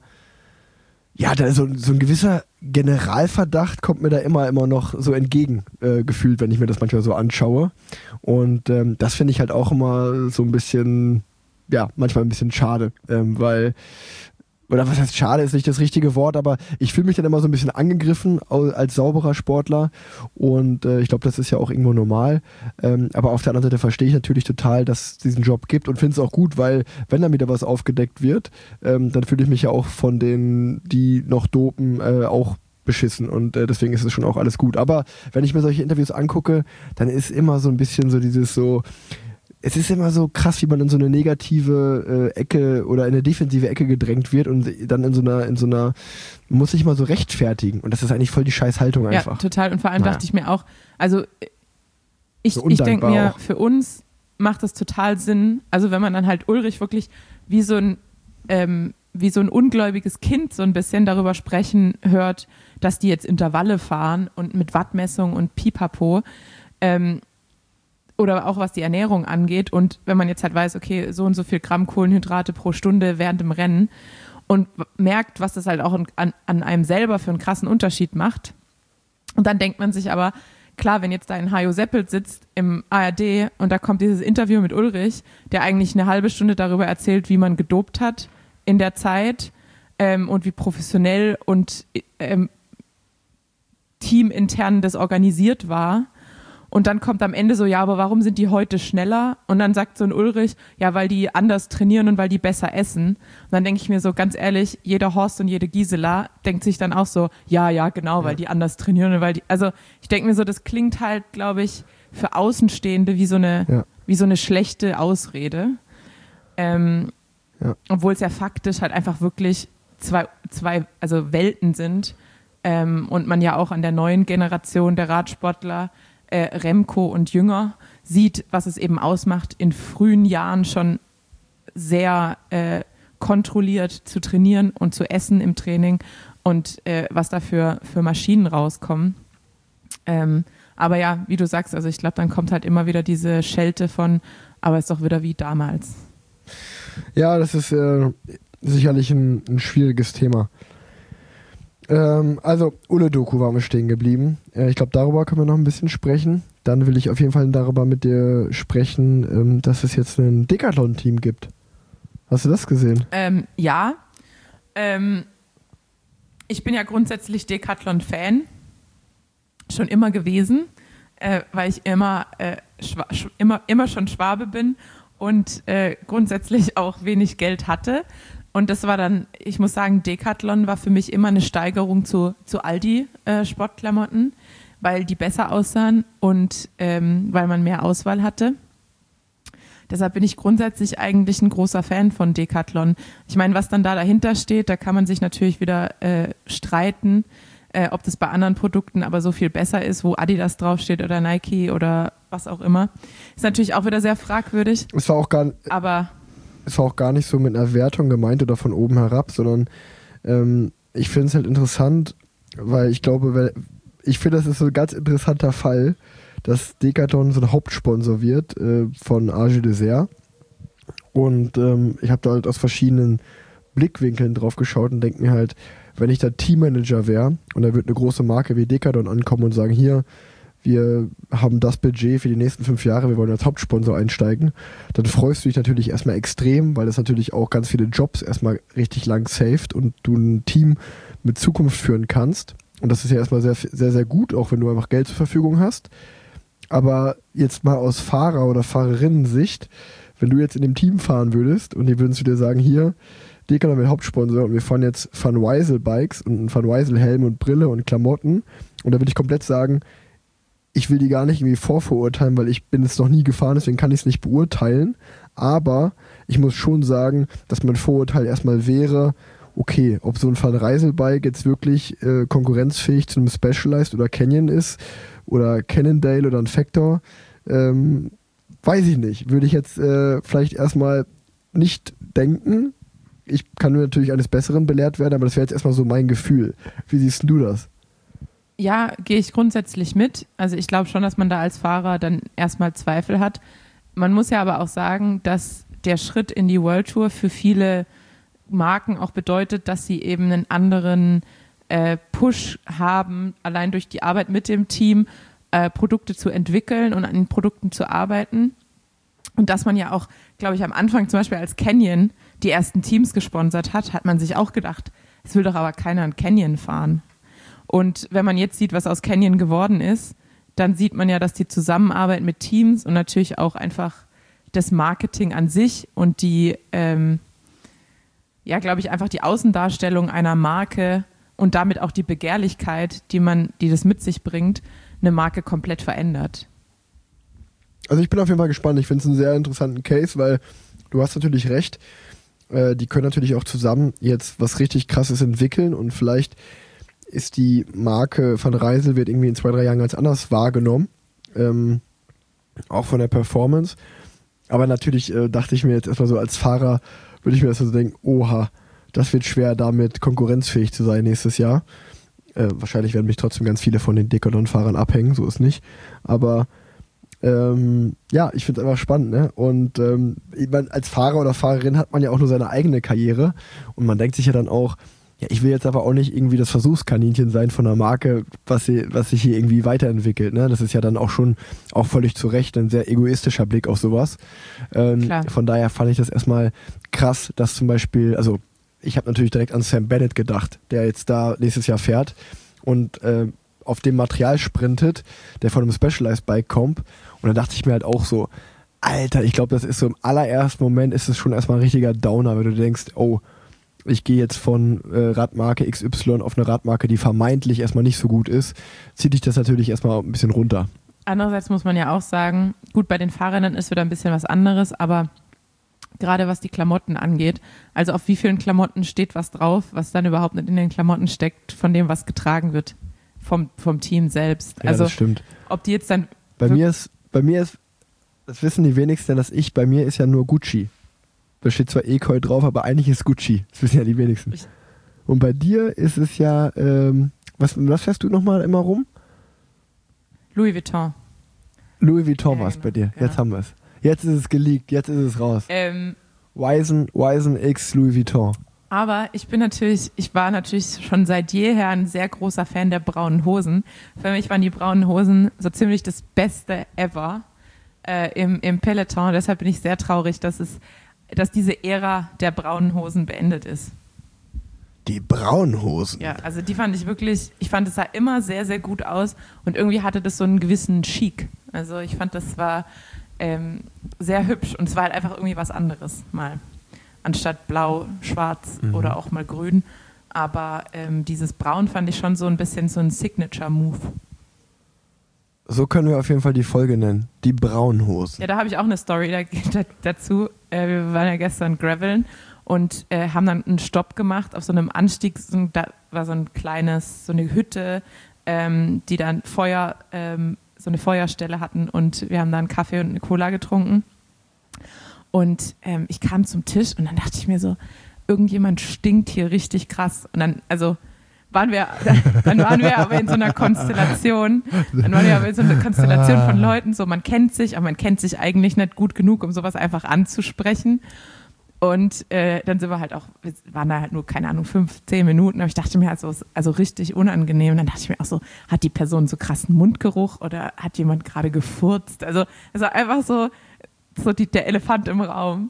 ja, da so, so ein gewisser Generalverdacht kommt mir da immer, immer noch so entgegen äh, gefühlt, wenn ich mir das manchmal so anschaue. Und ähm, das finde ich halt auch immer so ein bisschen, ja, manchmal ein bisschen schade, ähm, weil oder was heißt schade, ist nicht das richtige Wort, aber ich fühle mich dann immer so ein bisschen angegriffen als sauberer Sportler und äh, ich glaube, das ist ja auch irgendwo normal, ähm, aber auf der anderen Seite verstehe ich natürlich total, dass es diesen Job gibt und finde es auch gut, weil wenn dann wieder was aufgedeckt wird, ähm, dann fühle ich mich ja auch von denen, die noch dopen, äh, auch beschissen und äh, deswegen ist es schon auch alles gut. Aber wenn ich mir solche Interviews angucke, dann ist immer so ein bisschen so dieses so, es ist immer so krass, wie man in so eine negative äh, Ecke oder in eine defensive Ecke gedrängt wird und dann in so einer, in so einer, muss sich mal so rechtfertigen. Und das ist eigentlich voll die Scheißhaltung einfach. Ja, total. Und vor allem naja. dachte ich mir auch, also ich, so ich denke mir, auch. für uns macht das total Sinn, also wenn man dann halt Ulrich wirklich wie so ein, ähm, wie so ein ungläubiges Kind so ein bisschen darüber sprechen hört, dass die jetzt Intervalle fahren und mit Wattmessung und Pipapo, ähm, oder auch was die Ernährung angeht und wenn man jetzt halt weiß, okay, so und so viel Gramm Kohlenhydrate pro Stunde während dem Rennen und merkt, was das halt auch an, an einem selber für einen krassen Unterschied macht. Und dann denkt man sich aber, klar, wenn jetzt da ein Hajo Seppelt sitzt im A R D und da kommt dieses Interview mit Ulrich, der eigentlich eine halbe Stunde darüber erzählt, wie man gedopt hat in der Zeit ähm, und wie professionell und ähm, teamintern das organisiert war. Und dann kommt am Ende so, ja, aber warum sind die heute schneller? Und dann sagt so ein Ulrich, ja, weil die anders trainieren und weil die besser essen. Und dann denke ich mir so, ganz ehrlich, jeder Horst und jede Gisela denkt sich dann auch so, ja, ja, genau, ja. weil die anders trainieren und weil die, also ich denke mir so, das klingt halt, glaube ich, für Außenstehende wie so eine, ja. wie so eine schlechte Ausrede. Ähm, ja. Obwohl es ja faktisch halt einfach wirklich zwei, zwei also Welten sind. Ähm, und man ja auch an der neuen Generation der Radsportler Äh, Remco und Jünger sieht, was es eben ausmacht, in frühen Jahren schon sehr äh, kontrolliert zu trainieren und zu essen im Training und äh, was da für, für Maschinen rauskommen. Ähm, aber ja, wie du sagst, also ich glaube, dann kommt halt immer wieder diese Schelte von, aber es ist doch wieder wie damals. Ja, das ist äh, sicherlich ein, ein schwieriges Thema. Ähm, also, Ulle-Doku waren wir stehen geblieben. Äh, ich glaube, darüber können wir noch ein bisschen sprechen. Dann will ich auf jeden Fall darüber mit dir sprechen, ähm, dass es jetzt ein Decathlon-Team gibt. Hast du das gesehen? Ähm, ja. Ähm, ich bin ja grundsätzlich Decathlon-Fan. Schon immer gewesen, äh, weil ich immer, äh, Schwa- immer, immer schon Schwabe bin und äh, grundsätzlich auch wenig Geld hatte. Und das war dann, ich muss sagen, Decathlon war für mich immer eine Steigerung zu, zu Aldi äh, Sportklamotten, weil die besser aussahen und ähm, weil man mehr Auswahl hatte. Deshalb bin ich grundsätzlich eigentlich ein großer Fan von Decathlon. Ich meine, was dann da dahinter steht, da kann man sich natürlich wieder äh, streiten, äh, ob das bei anderen Produkten aber so viel besser ist, wo Adidas draufsteht oder Nike oder was auch immer. Ist natürlich auch wieder sehr fragwürdig. Es war auch gar, aber es war auch gar nicht so mit einer Wertung gemeint oder von oben herab, sondern ähm, ich finde es halt interessant, weil ich glaube, weil, ich finde, das ist so ein ganz interessanter Fall, dass Decathlon so ein Hauptsponsor wird äh, von Age Dessert. Und ähm, ich habe da halt aus verschiedenen Blickwinkeln drauf geschaut und denke mir halt, wenn ich da Teammanager wäre und da wird eine große Marke wie Decathlon ankommen und sagen, hier, wir haben das Budget für die nächsten fünf Jahre, wir wollen als Hauptsponsor einsteigen, dann freust du dich natürlich erstmal extrem, weil das natürlich auch ganz viele Jobs erstmal richtig lang saved und du ein Team mit Zukunft führen kannst. Und das ist ja erstmal sehr, sehr, sehr gut, auch wenn du einfach Geld zur Verfügung hast. Aber jetzt mal aus Fahrer- oder Fahrerinnen-Sicht, wenn du jetzt in dem Team fahren würdest und die würden zu dir sagen, hier, Decathlon wird Hauptsponsor und wir fahren jetzt Van Weisel Bikes und einen Van Weisel Helm und Brille und Klamotten, und da würde ich komplett sagen, ich will die gar nicht irgendwie vorverurteilen, weil ich bin es noch nie gefahren, deswegen kann ich es nicht beurteilen, aber ich muss schon sagen, dass mein Vorurteil erstmal wäre, okay, ob so ein Van Weisel Bike jetzt wirklich äh, konkurrenzfähig zu einem Specialized oder Canyon ist oder Cannondale oder ein Factor, ähm, weiß ich nicht. Würde ich jetzt äh, vielleicht erstmal nicht denken. Ich kann nur natürlich eines Besseren belehrt werden, aber das wäre jetzt erstmal so mein Gefühl. Wie siehst du das? ja, gehe ich grundsätzlich mit. Also ich glaube schon, dass man da als Fahrer dann erstmal Zweifel hat. Man muss ja aber auch sagen, dass der Schritt in die World Tour für viele Marken auch bedeutet, dass sie eben einen anderen äh, Push haben, allein durch die Arbeit mit dem Team äh, Produkte zu entwickeln und an den Produkten zu arbeiten. Und dass man ja auch, glaube ich, am Anfang zum Beispiel als Canyon die ersten Teams gesponsert hat, hat man sich auch gedacht, es will doch aber keiner ein Canyon fahren. Und wenn man jetzt sieht, was aus Canyon geworden ist, dann sieht man ja, dass die Zusammenarbeit mit Teams und natürlich auch einfach das Marketing an sich und die, ähm, ja, glaube ich, einfach die Außendarstellung einer Marke und damit auch die Begehrlichkeit, die man, die das mit sich bringt, eine Marke komplett verändert. Also ich bin auf jeden Fall gespannt. Ich finde es einen sehr interessanten Case, weil du hast natürlich recht. Äh, die können natürlich auch zusammen jetzt was richtig Krasses entwickeln und vielleicht ist die Marke Van Weisel wird irgendwie in zwei, drei Jahren ganz anders wahrgenommen. Ähm, auch von der Performance. Aber natürlich äh, dachte ich mir jetzt erstmal so als Fahrer, würde ich mir erstmal so denken, oha, das wird schwer, damit konkurrenzfähig zu sein nächstes Jahr. Äh, wahrscheinlich werden mich trotzdem ganz viele von den Decathlon-Fahrern abhängen, so ist nicht. Aber ähm, ja, ich finde es einfach spannend, ne? Und ähm, ich mein, als Fahrer oder Fahrerin hat man ja auch nur seine eigene Karriere und man denkt sich ja dann auch, ja, ich will jetzt aber auch nicht irgendwie das Versuchskaninchen sein von einer Marke, was, sie, was sich hier irgendwie weiterentwickelt, ne? Das ist ja dann auch schon auch völlig zu Recht ein sehr egoistischer Blick auf sowas. Ähm, von daher fand ich das erstmal krass, dass zum Beispiel, also ich habe natürlich direkt an Sam Bennett gedacht, der jetzt da nächstes Jahr fährt und äh, auf dem Material sprintet, der von einem Specialized Bike kommt. Und da dachte ich mir halt auch so, Alter, ich glaube, das ist so im allerersten Moment ist es schon erstmal ein richtiger Downer, wenn du denkst, oh, ich gehe jetzt von äh, Radmarke X Y auf eine Radmarke, die vermeintlich erstmal nicht so gut ist, zieht dich das natürlich erstmal ein bisschen runter. Andererseits muss man ja auch sagen, gut, bei den Fahrrädern ist wieder ein bisschen was anderes, aber gerade was die Klamotten angeht, also auf wie vielen Klamotten steht was drauf, was dann überhaupt nicht in den Klamotten steckt, von dem, was getragen wird vom, vom Team selbst. Ja, also das stimmt. Ob die jetzt dann... Bei mir ist, bei mir ist, das wissen die wenigsten, dass ich, bei mir ist ja nur Gucci. Da steht zwar Ekoi drauf, aber eigentlich ist Gucci. Das wissen ja die wenigsten. Ich Und bei dir ist es ja, ähm, was, was fährst du nochmal immer rum? Louis Vuitton. Louis Vuitton Ja, war es genau, bei dir. ja. Jetzt haben wir es. Jetzt ist es geleakt, jetzt ist es raus. Ähm, Wisen, Wisen X Louis Vuitton. aber ich bin natürlich, ich war natürlich schon seit jeher ein sehr großer Fan der braunen Hosen. Für mich waren die braunen Hosen so ziemlich das Beste ever äh, im, im Peloton. Deshalb bin ich sehr traurig, dass es, dass diese Ära der braunen Hosen beendet ist. Die braunen Hosen. Ja, also die fand ich wirklich, ich fand es sah immer sehr, sehr gut aus und irgendwie hatte das so einen gewissen Chic. Also ich fand, das war ähm, sehr hübsch und es war halt einfach irgendwie was anderes mal. Anstatt blau, schwarz mhm. oder auch mal grün. Aber ähm, dieses Braun fand ich schon so ein bisschen so ein Signature-Move. So können wir auf jeden Fall die Folge nennen. Die Braunhosen. Ja, da habe ich auch eine Story da, da, dazu. Äh, wir waren ja gestern graveln und äh, haben dann einen Stopp gemacht auf so einem Anstieg. So, da war so ein kleines, so eine Hütte, ähm, die dann Feuer, ähm, so eine Feuerstelle hatten und wir haben dann einen Kaffee und eine Cola getrunken. Und ähm, ich kam zum Tisch und dann dachte ich mir so, irgendjemand stinkt hier richtig krass. Und dann, also waren wir, dann waren wir aber in so einer Konstellation, dann waren wir aber in so einer Konstellation von Leuten, so man kennt sich, aber man kennt sich eigentlich nicht gut genug, um sowas einfach anzusprechen. Und äh, dann sind wir halt auch, wir waren da halt nur, keine Ahnung, fünf, zehn Minuten, aber ich dachte mir halt so, also richtig unangenehm. Und dann dachte ich mir auch so, hat die Person so krassen Mundgeruch oder hat jemand gerade gefurzt? Also es war einfach so, so die, der Elefant im Raum.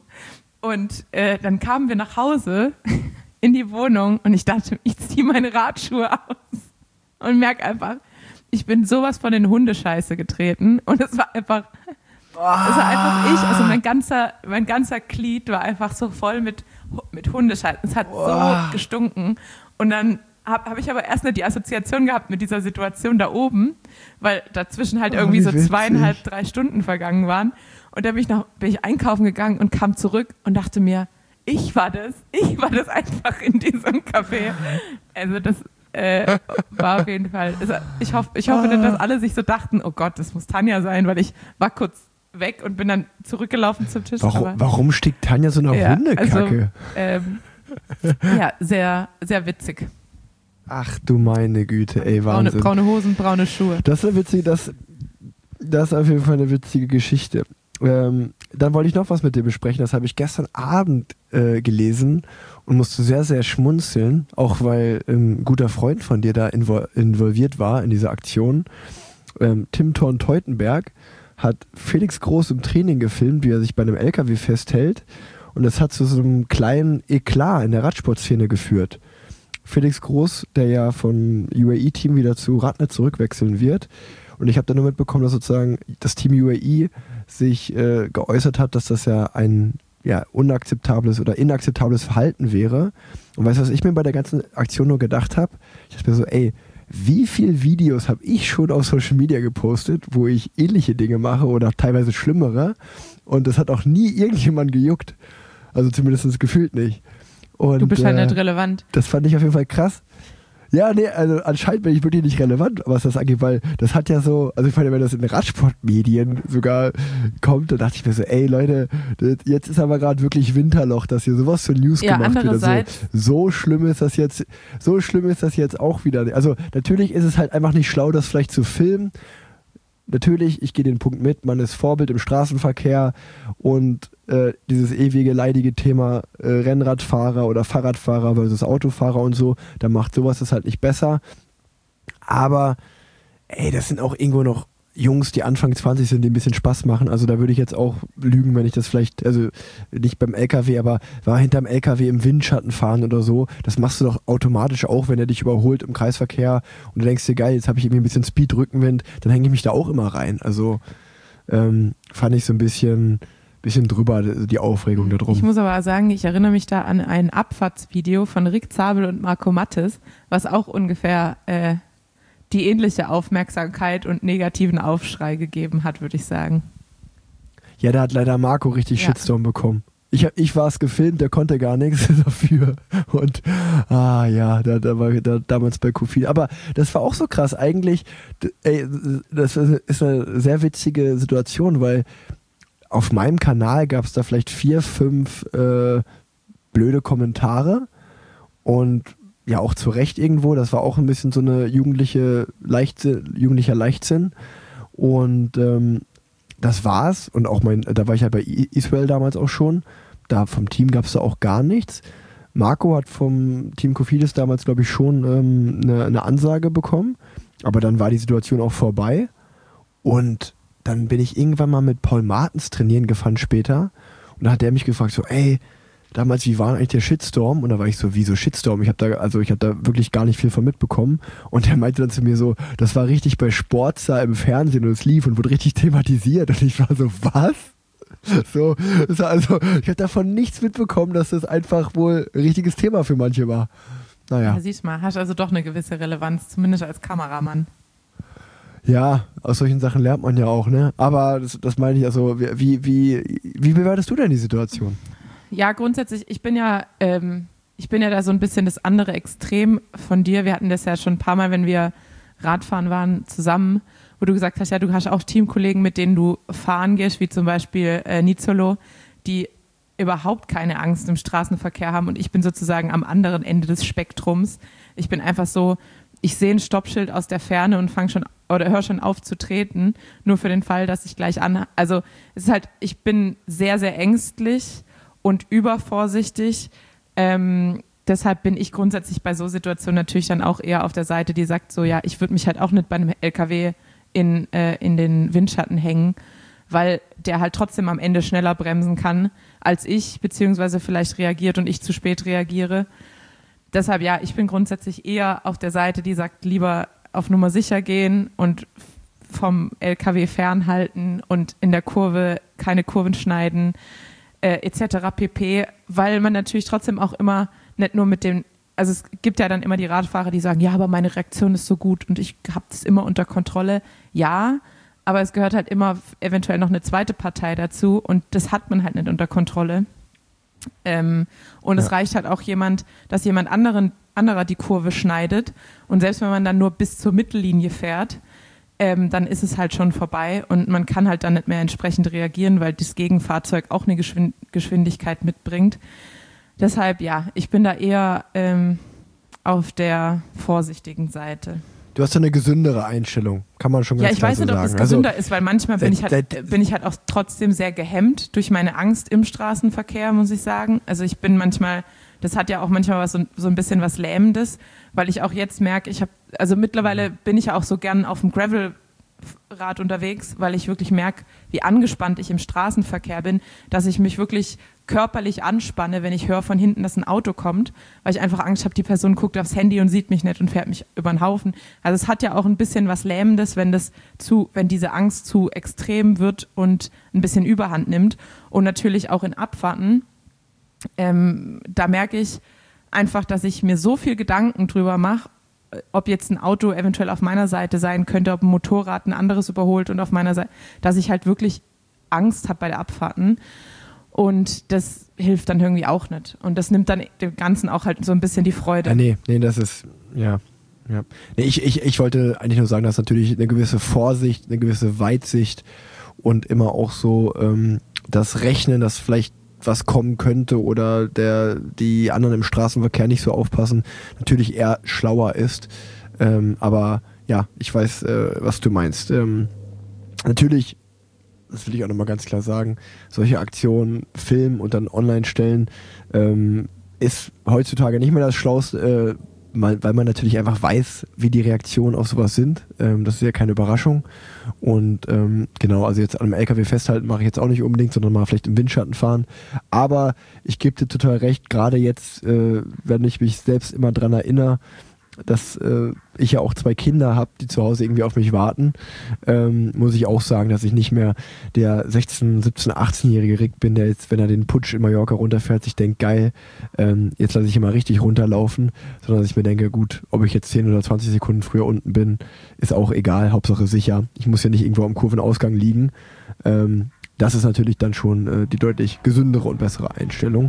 Und äh, dann kamen wir nach Hause in die Wohnung und ich dachte, ich ziehe meine Radschuhe aus und merke einfach, ich bin sowas von in Hundescheiße getreten und es war einfach, es war einfach ich, also mein ganzer, mein ganzer Glied war einfach so voll mit, mit Hundescheiße. Es hat so gestunken und dann habe hab ich aber erst nicht die Assoziation gehabt mit dieser Situation da oben, weil dazwischen halt irgendwie oh, so zweieinhalb, drei Stunden vergangen waren. Und dann bin ich, noch, bin ich einkaufen gegangen und kam zurück und dachte mir, ich war das, ich war das einfach in diesem Café. Also das äh, war auf jeden Fall, also ich, hoff, ich hoffe, ah. dass alle sich so dachten, oh Gott, das muss Tanja sein, weil ich war kurz weg und bin dann zurückgelaufen zum Tisch. Warum, aber, warum stickt Tanja so eine ja, Hundekacke? Also, ähm, ja, sehr, sehr witzig. Ach du meine Güte, ey, Wahnsinn. Braune, braune Hosen, braune Schuhe. Das ist witzig, das, das ist auf jeden Fall eine witzige Geschichte. Ähm, dann wollte ich noch was mit dir besprechen, das habe ich gestern Abend äh, gelesen und musste sehr, sehr schmunzeln, auch weil ein guter Freund von dir da invol- involviert war in dieser Aktion. Ähm, Tim Thorn-Teutenberg hat Felix Groß im Training gefilmt, wie er sich bei einem L K W festhält und das hat zu so einem kleinen Eklat in der Radsportszene geführt. Felix Groß, der ja vom U A E-Team wieder zu Radnet zurückwechseln wird. Und ich habe dann nur mitbekommen, dass sozusagen das Team U A E sich äh, geäußert hat, dass das ja ein ja, unakzeptables oder inakzeptables Verhalten wäre. Und weißt du, was ich mir bei der ganzen Aktion nur gedacht habe? Ich dachte mir so, ey, wie viele Videos habe ich schon auf Social Media gepostet, wo ich ähnliche Dinge mache oder teilweise schlimmere. Und das hat auch nie irgendjemand gejuckt. Also zumindest gefühlt nicht. Und, du bist halt äh, nicht relevant. Das fand ich auf jeden Fall krass. Ja, nee, also anscheinend bin ich wirklich nicht relevant, was das angeht, weil das hat ja so, also ich meine, wenn das in Radsportmedien sogar kommt, dann dachte ich mir so, ey Leute, das, jetzt ist aber gerade wirklich Winterloch, dass hier sowas für News ja, gemacht wird. Also, andererseits, so schlimm ist das jetzt, so schlimm ist das jetzt auch wieder. Also natürlich ist es halt einfach nicht schlau, das vielleicht zu filmen. Natürlich, ich gehe den Punkt mit, man ist Vorbild im Straßenverkehr und äh, dieses ewige leidige Thema äh, Rennradfahrer oder Fahrradfahrer versus Autofahrer und so, da macht sowas das halt nicht besser. Aber ey, das sind auch irgendwo noch Jungs, die Anfang zwanzig sind, die ein bisschen Spaß machen. Also da würde ich jetzt auch lügen, wenn ich das vielleicht, also nicht beim L K W, aber war hinterm L K W im Windschatten fahren oder so. Das machst du doch automatisch auch, wenn er dich überholt im Kreisverkehr und du denkst dir, geil, jetzt habe ich irgendwie ein bisschen Speed, Rückenwind, dann hänge ich mich da auch immer rein. Also ähm, fand ich so ein bisschen, bisschen drüber, die Aufregung da drum. Ich muss aber sagen, ich erinnere mich da an ein Abfahrtsvideo von Rick Zabel und Marco Mattes, was auch ungefähr äh, die ähnliche Aufmerksamkeit und negativen Aufschrei gegeben hat, würde ich sagen. Ja, da hat leider Marco richtig ja. Shitstorm bekommen. Ich, ich war es gefilmt, der konnte gar nichts dafür. Und ah ja, da, da war da, damals bei Kofi. Aber das war auch so krass. Eigentlich, ey, das ist eine sehr witzige Situation, weil auf meinem Kanal gab es da vielleicht vier, fünf äh, blöde Kommentare und ja auch zu Recht irgendwo, das war auch ein bisschen so eine jugendliche Leichtsinn, jugendlicher Leichtsinn und ähm, das war's und auch mein, da war ich halt bei Israel damals auch schon, da vom Team gab es da auch gar nichts. Marco hat vom Team Cofidis damals glaube ich schon ähm, eine, eine Ansage bekommen, aber dann war die Situation auch vorbei und dann bin ich irgendwann mal mit Paul Martens trainieren gefahren später und da hat der mich gefragt so, ey, damals, wie war eigentlich der Shitstorm? Und da war ich so, wieso Shitstorm? Ich habe da, also ich habe da wirklich gar nicht viel von mitbekommen. Und der meinte dann zu mir so, das war richtig bei Sportster im Fernsehen und es lief und wurde richtig thematisiert. Und ich war so, was? So, das war also, ich habe davon nichts mitbekommen, dass das einfach wohl ein richtiges Thema für manche war. Naja. Ja, siehst mal, hast also doch eine gewisse Relevanz, zumindest als Kameramann. Ja, aus solchen Sachen lernt man ja auch, ne? Aber das, das meine ich, also wie, wie, wie bewertest du denn die Situation? Ja, grundsätzlich, ich bin ja, ähm, ich bin ja da so ein bisschen das andere Extrem von dir. Wir hatten das ja schon ein paar Mal, wenn wir Radfahren waren, zusammen, wo du gesagt hast, ja, du hast auch Teamkollegen, mit denen du fahren gehst, wie zum Beispiel äh, Nizzolo, die überhaupt keine Angst im Straßenverkehr haben und ich bin sozusagen am anderen Ende des Spektrums. Ich bin einfach so, ich sehe ein Stoppschild aus der Ferne und fange schon oder höre schon auf zu treten, nur für den Fall, dass ich gleich an... Also es ist halt, ich bin sehr, sehr ängstlich und übervorsichtig. Ähm, deshalb bin ich grundsätzlich bei so Situationen natürlich dann auch eher auf der Seite, die sagt so, ja, ich würde mich halt auch nicht bei einem L K W in, äh, in den Windschatten hängen, weil der halt trotzdem am Ende schneller bremsen kann als ich, beziehungsweise vielleicht reagiert und ich zu spät reagiere. Deshalb, ja, ich bin grundsätzlich eher auf der Seite, die sagt, lieber auf Nummer sicher gehen und vom L K W fernhalten und in der Kurve keine Kurven schneiden, äh, et cetera pp., weil man natürlich trotzdem auch immer nicht nur mit dem, also es gibt ja dann immer die Radfahrer, die sagen, ja, aber meine Reaktion ist so gut und ich habe das immer unter Kontrolle. Ja, aber es gehört halt immer eventuell noch eine zweite Partei dazu und das hat man halt nicht unter Kontrolle. Ähm, und ja. Es reicht halt auch jemand, dass jemand anderen, anderer die Kurve schneidet und selbst wenn man dann nur bis zur Mittellinie fährt, ähm, dann ist es halt schon vorbei und man kann halt dann nicht mehr entsprechend reagieren, weil das Gegenfahrzeug auch eine Geschwind- Geschwindigkeit mitbringt. Deshalb, ja, ich bin da eher ähm, auf der vorsichtigen Seite. Du hast ja eine gesündere Einstellung, kann man schon ganz Ja, ich klar weiß so nicht, ob sagen. es gesünder also, ist, weil manchmal bin ich, halt, bin ich halt auch trotzdem sehr gehemmt durch meine Angst im Straßenverkehr, muss ich sagen. Also ich bin manchmal, das hat ja auch manchmal was, so, so ein bisschen was Lähmendes, weil ich auch jetzt merke, ich habe, also mittlerweile bin ich ja auch so gern auf dem Gravelrad unterwegs, weil ich wirklich merke, wie angespannt ich im Straßenverkehr bin, dass ich mich wirklich körperlich anspanne, wenn ich höre von hinten, dass ein Auto kommt, weil ich einfach Angst habe, die Person guckt aufs Handy und sieht mich nicht und fährt mich über den Haufen. Also es hat ja auch ein bisschen was Lähmendes, wenn das zu, wenn diese Angst zu extrem wird und ein bisschen Überhand nimmt. Und natürlich auch in Abfahrten, ähm, da merke ich einfach, dass ich mir so viel Gedanken drüber mache, ob jetzt ein Auto eventuell auf meiner Seite sein könnte, ob ein Motorrad ein anderes überholt und auf meiner Seite, dass ich halt wirklich Angst habe bei der Abfahrten. Und das hilft dann irgendwie auch nicht. Und das nimmt dann dem Ganzen auch halt so ein bisschen die Freude. Ja, nee, nee, das ist, ja. ja. Nee, ich, ich, ich wollte eigentlich nur sagen, dass natürlich eine gewisse Vorsicht, eine gewisse Weitsicht und immer auch so ähm, das Rechnen, dass vielleicht was kommen könnte oder der, die anderen im Straßenverkehr nicht so aufpassen, natürlich eher schlauer ist. Ähm, aber ja, ich weiß, äh, was du meinst. Ähm, natürlich, das will ich auch nochmal ganz klar sagen, solche Aktionen filmen und dann online stellen, ähm, ist heutzutage nicht mehr das Schlauste, äh, weil man natürlich einfach weiß, wie die Reaktionen auf sowas sind. Ähm, das ist ja keine Überraschung. Und ähm, genau, also jetzt an einem L K W festhalten mache ich jetzt auch nicht unbedingt, sondern mal vielleicht im Windschatten fahren. Aber ich gebe dir total recht, gerade jetzt, äh, wenn ich mich selbst immer dran erinnere, dass äh, ich ja auch zwei Kinder habe, die zu Hause irgendwie auf mich warten, ähm, muss ich auch sagen, dass ich nicht mehr der sechzehn-, siebzehn-, achtzehnjährige Rick bin, der jetzt, wenn er den Putsch in Mallorca runterfährt, sich denkt, geil, ähm, jetzt lasse ich ihn mal richtig runterlaufen, sondern dass ich mir denke, gut, ob ich jetzt zehn oder zwanzig Sekunden früher unten bin, ist auch egal, Hauptsache sicher. Ich muss ja nicht irgendwo am Kurvenausgang liegen. Ähm, das ist natürlich dann schon äh, die deutlich gesündere und bessere Einstellung.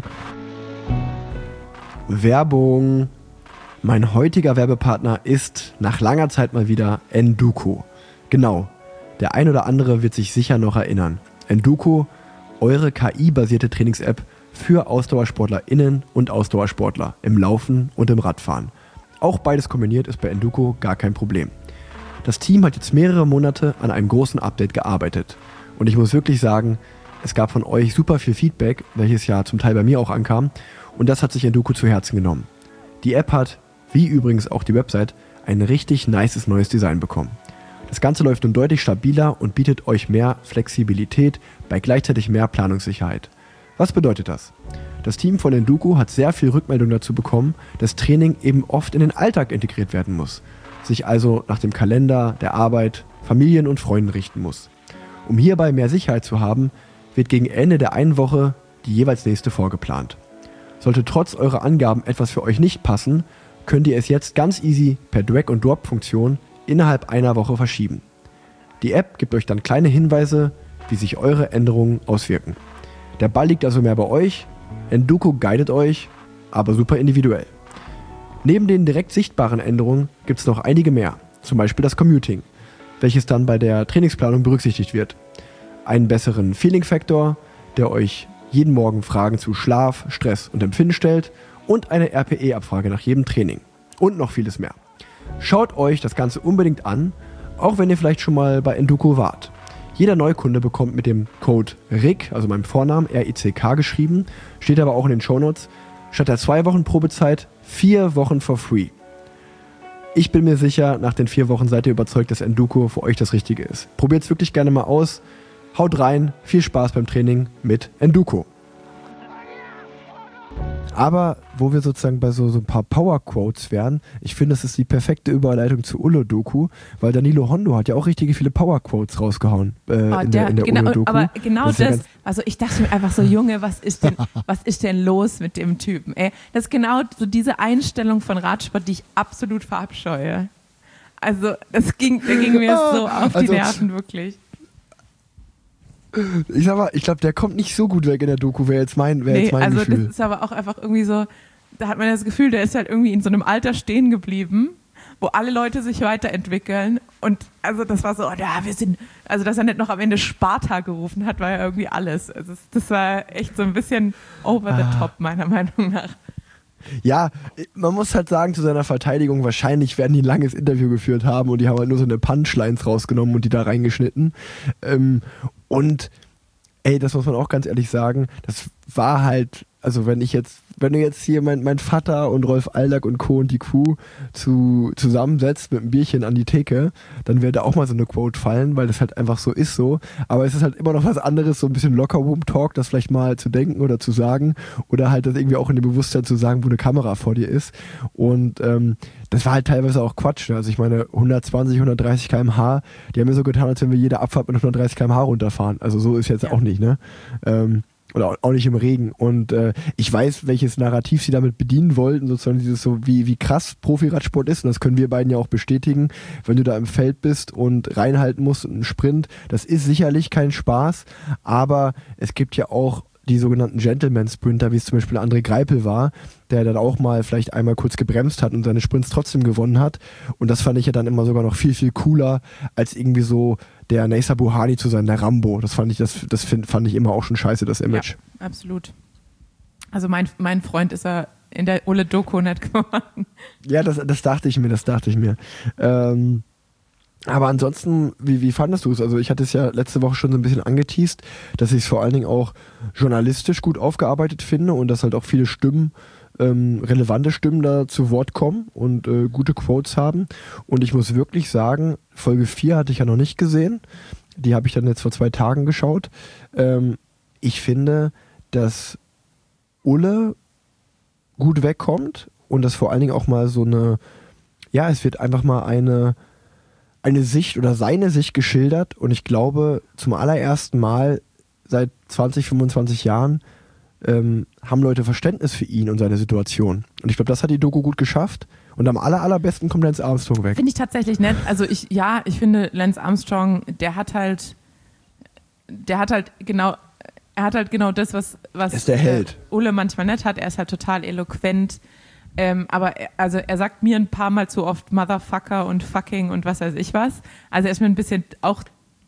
Werbung. Mein heutiger Werbepartner ist nach langer Zeit mal wieder Enduko. Genau, der ein oder andere wird sich sicher noch erinnern. Enduko, eure K I-basierte Trainings-App für AusdauersportlerInnen und Ausdauersportler im Laufen und im Radfahren. Auch beides kombiniert ist bei Enduko gar kein Problem. Das Team hat jetzt mehrere Monate an einem großen Update gearbeitet. Und ich muss wirklich sagen, es gab von euch super viel Feedback, welches ja zum Teil bei mir auch ankam. Und das hat sich Enduko zu Herzen genommen. Die App hat, wie übrigens auch die Website, ein richtig nices neues Design bekommen. Das Ganze läuft nun deutlich stabiler und bietet euch mehr Flexibilität bei gleichzeitig mehr Planungssicherheit. Was bedeutet das? Das Team von Enduko hat sehr viel Rückmeldung dazu bekommen, dass Training eben oft in den Alltag integriert werden muss, sich also nach dem Kalender, der Arbeit, Familien und Freunden richten muss. Um hierbei mehr Sicherheit zu haben, wird gegen Ende der einen Woche die jeweils nächste vorgeplant. Sollte trotz eurer Angaben etwas für euch nicht passen, könnt ihr es jetzt ganz easy per Drag-and-Drop-Funktion innerhalb einer Woche verschieben. Die App gibt euch dann kleine Hinweise, wie sich eure Änderungen auswirken. Der Ball liegt also mehr bei euch, Enduko guidet euch, aber super individuell. Neben den direkt sichtbaren Änderungen gibt es noch einige mehr, zum Beispiel das Commuting, welches dann bei der Trainingsplanung berücksichtigt wird. Einen besseren Feeling-Faktor, der euch jeden Morgen Fragen zu Schlaf, Stress und Empfinden stellt und eine R P E-Abfrage nach jedem Training. Und noch vieles mehr. Schaut euch das Ganze unbedingt an, auch wenn ihr vielleicht schon mal bei Enduko wart. Jeder Neukunde bekommt mit dem Code Rick, also meinem Vornamen, R I C K geschrieben, steht aber auch in den Shownotes, statt der zwei Wochen Probezeit vier Wochen for free. Ich bin mir sicher, nach den vier Wochen seid ihr überzeugt, dass Enduko für euch das Richtige ist. Probiert es wirklich gerne mal aus. Haut rein, viel Spaß beim Training mit Enduko. Aber wo wir sozusagen bei so, so ein paar Power-Quotes wären, ich finde, das ist die perfekte Überleitung zu Ulo-Doku, weil Danilo Hondo hat ja auch richtig viele Power-Quotes rausgehauen äh, Oh, in der, der, in der genau, Ulo-Doku. aber genau das, das, ist ja also ich dachte mir einfach so, Junge, was ist denn, was ist denn los mit dem Typen? Ey, das ist genau so diese Einstellung von Radsport, die ich absolut verabscheue. Also das ging, der ging mir so auf die Also- Nerven, wirklich. Ich sag mal, ich glaube, der kommt nicht so gut weg in der Doku, wäre jetzt mein, wär Nee, jetzt mein also Gefühl. das ist aber auch einfach irgendwie so, da hat man das Gefühl, der ist halt irgendwie in so einem Alter stehen geblieben, wo alle Leute sich weiterentwickeln und also das war so, ja, wir sind, also dass er nicht noch am Ende Sparta gerufen hat, war ja irgendwie alles. Also das, das war echt so ein bisschen over the Ah. top, meiner Meinung nach. Ja, man muss halt sagen, zu seiner Verteidigung, wahrscheinlich werden die ein langes Interview geführt haben und die haben halt nur so eine Punchlines rausgenommen und die da reingeschnitten. Ähm, und ey, das muss man auch ganz ehrlich sagen, das war halt, also wenn ich jetzt, wenn du jetzt hier mein, mein Vater und Rolf Aldag und Co. und die Crew zu, zusammensetzt mit einem Bierchen an die Theke, dann wird da auch mal so eine Quote fallen, weil das halt einfach so ist so. Aber es ist halt immer noch was anderes, so ein bisschen Locker-Room-Talk, das vielleicht mal zu denken oder zu sagen oder halt das irgendwie auch in dem Bewusstsein zu sagen, wo eine Kamera vor dir ist. Und ähm, das war halt teilweise auch Quatsch. Ne? Also ich meine, hundertzwanzig, hundertdreißig Kilometer pro Stunde, die haben mir so getan, als wenn wir jede Abfahrt mit hundertdreißig Kilometer pro Stunde runterfahren. Also so ist jetzt Ja. auch nicht, ne? Ähm, oder auch nicht im Regen. Und äh, ich weiß, welches Narrativ sie damit bedienen wollten, sozusagen dieses so, wie, wie krass Profi-Radsport ist. Und das können wir beiden ja auch bestätigen. Wenn du da im Feld bist und reinhalten musst und einen Sprint, das ist sicherlich kein Spaß. Aber es gibt ja auch die sogenannten Gentleman-Sprinter, wie es zum Beispiel André Greipel war, der dann auch mal vielleicht einmal kurz gebremst hat und seine Sprints trotzdem gewonnen hat. Und das fand ich ja dann immer sogar noch viel, viel cooler, als irgendwie so der Neissa Buhani zu sein, der Rambo. Das fand ich, das, das find, fand ich immer auch schon scheiße, das Image. Ja, absolut. Also mein, mein Freund ist er in der Ulle-Doku nicht geworden. Ja, das, das dachte ich mir, das dachte ich mir. Ähm, aber ansonsten, wie, wie fandest du es? Also ich hatte es ja letzte Woche schon so ein bisschen angeteast, dass ich es vor allen Dingen auch journalistisch gut aufgearbeitet finde und dass halt auch viele Stimmen, ähm, relevante Stimmen da zu Wort kommen und äh, gute Quotes haben. Und ich muss wirklich sagen, Folge vier hatte ich ja noch nicht gesehen. Die habe ich dann jetzt vor zwei Tagen geschaut. Ähm, ich finde, dass Ulle gut wegkommt und dass vor allen Dingen auch mal so eine, ja, es wird einfach mal eine eine Sicht oder seine Sicht geschildert und ich glaube, zum allerersten Mal seit zwanzig, fünfundzwanzig Jahren ähm, haben Leute Verständnis für ihn und seine Situation. Und ich glaube, das hat die Doku gut geschafft und am aller, allerbesten kommt Lance Armstrong weg. Finde ich tatsächlich nett. Also ich, ja, ich finde Lance Armstrong, der hat halt, der hat halt genau, er hat halt genau das, was, was Er ist der Held. äh, Ulle manchmal nicht hat. Er ist halt total eloquent. Ähm, aber er, also er sagt mir ein paar Mal zu oft Motherfucker und fucking und was weiß ich was. Also er ist mir ein bisschen auch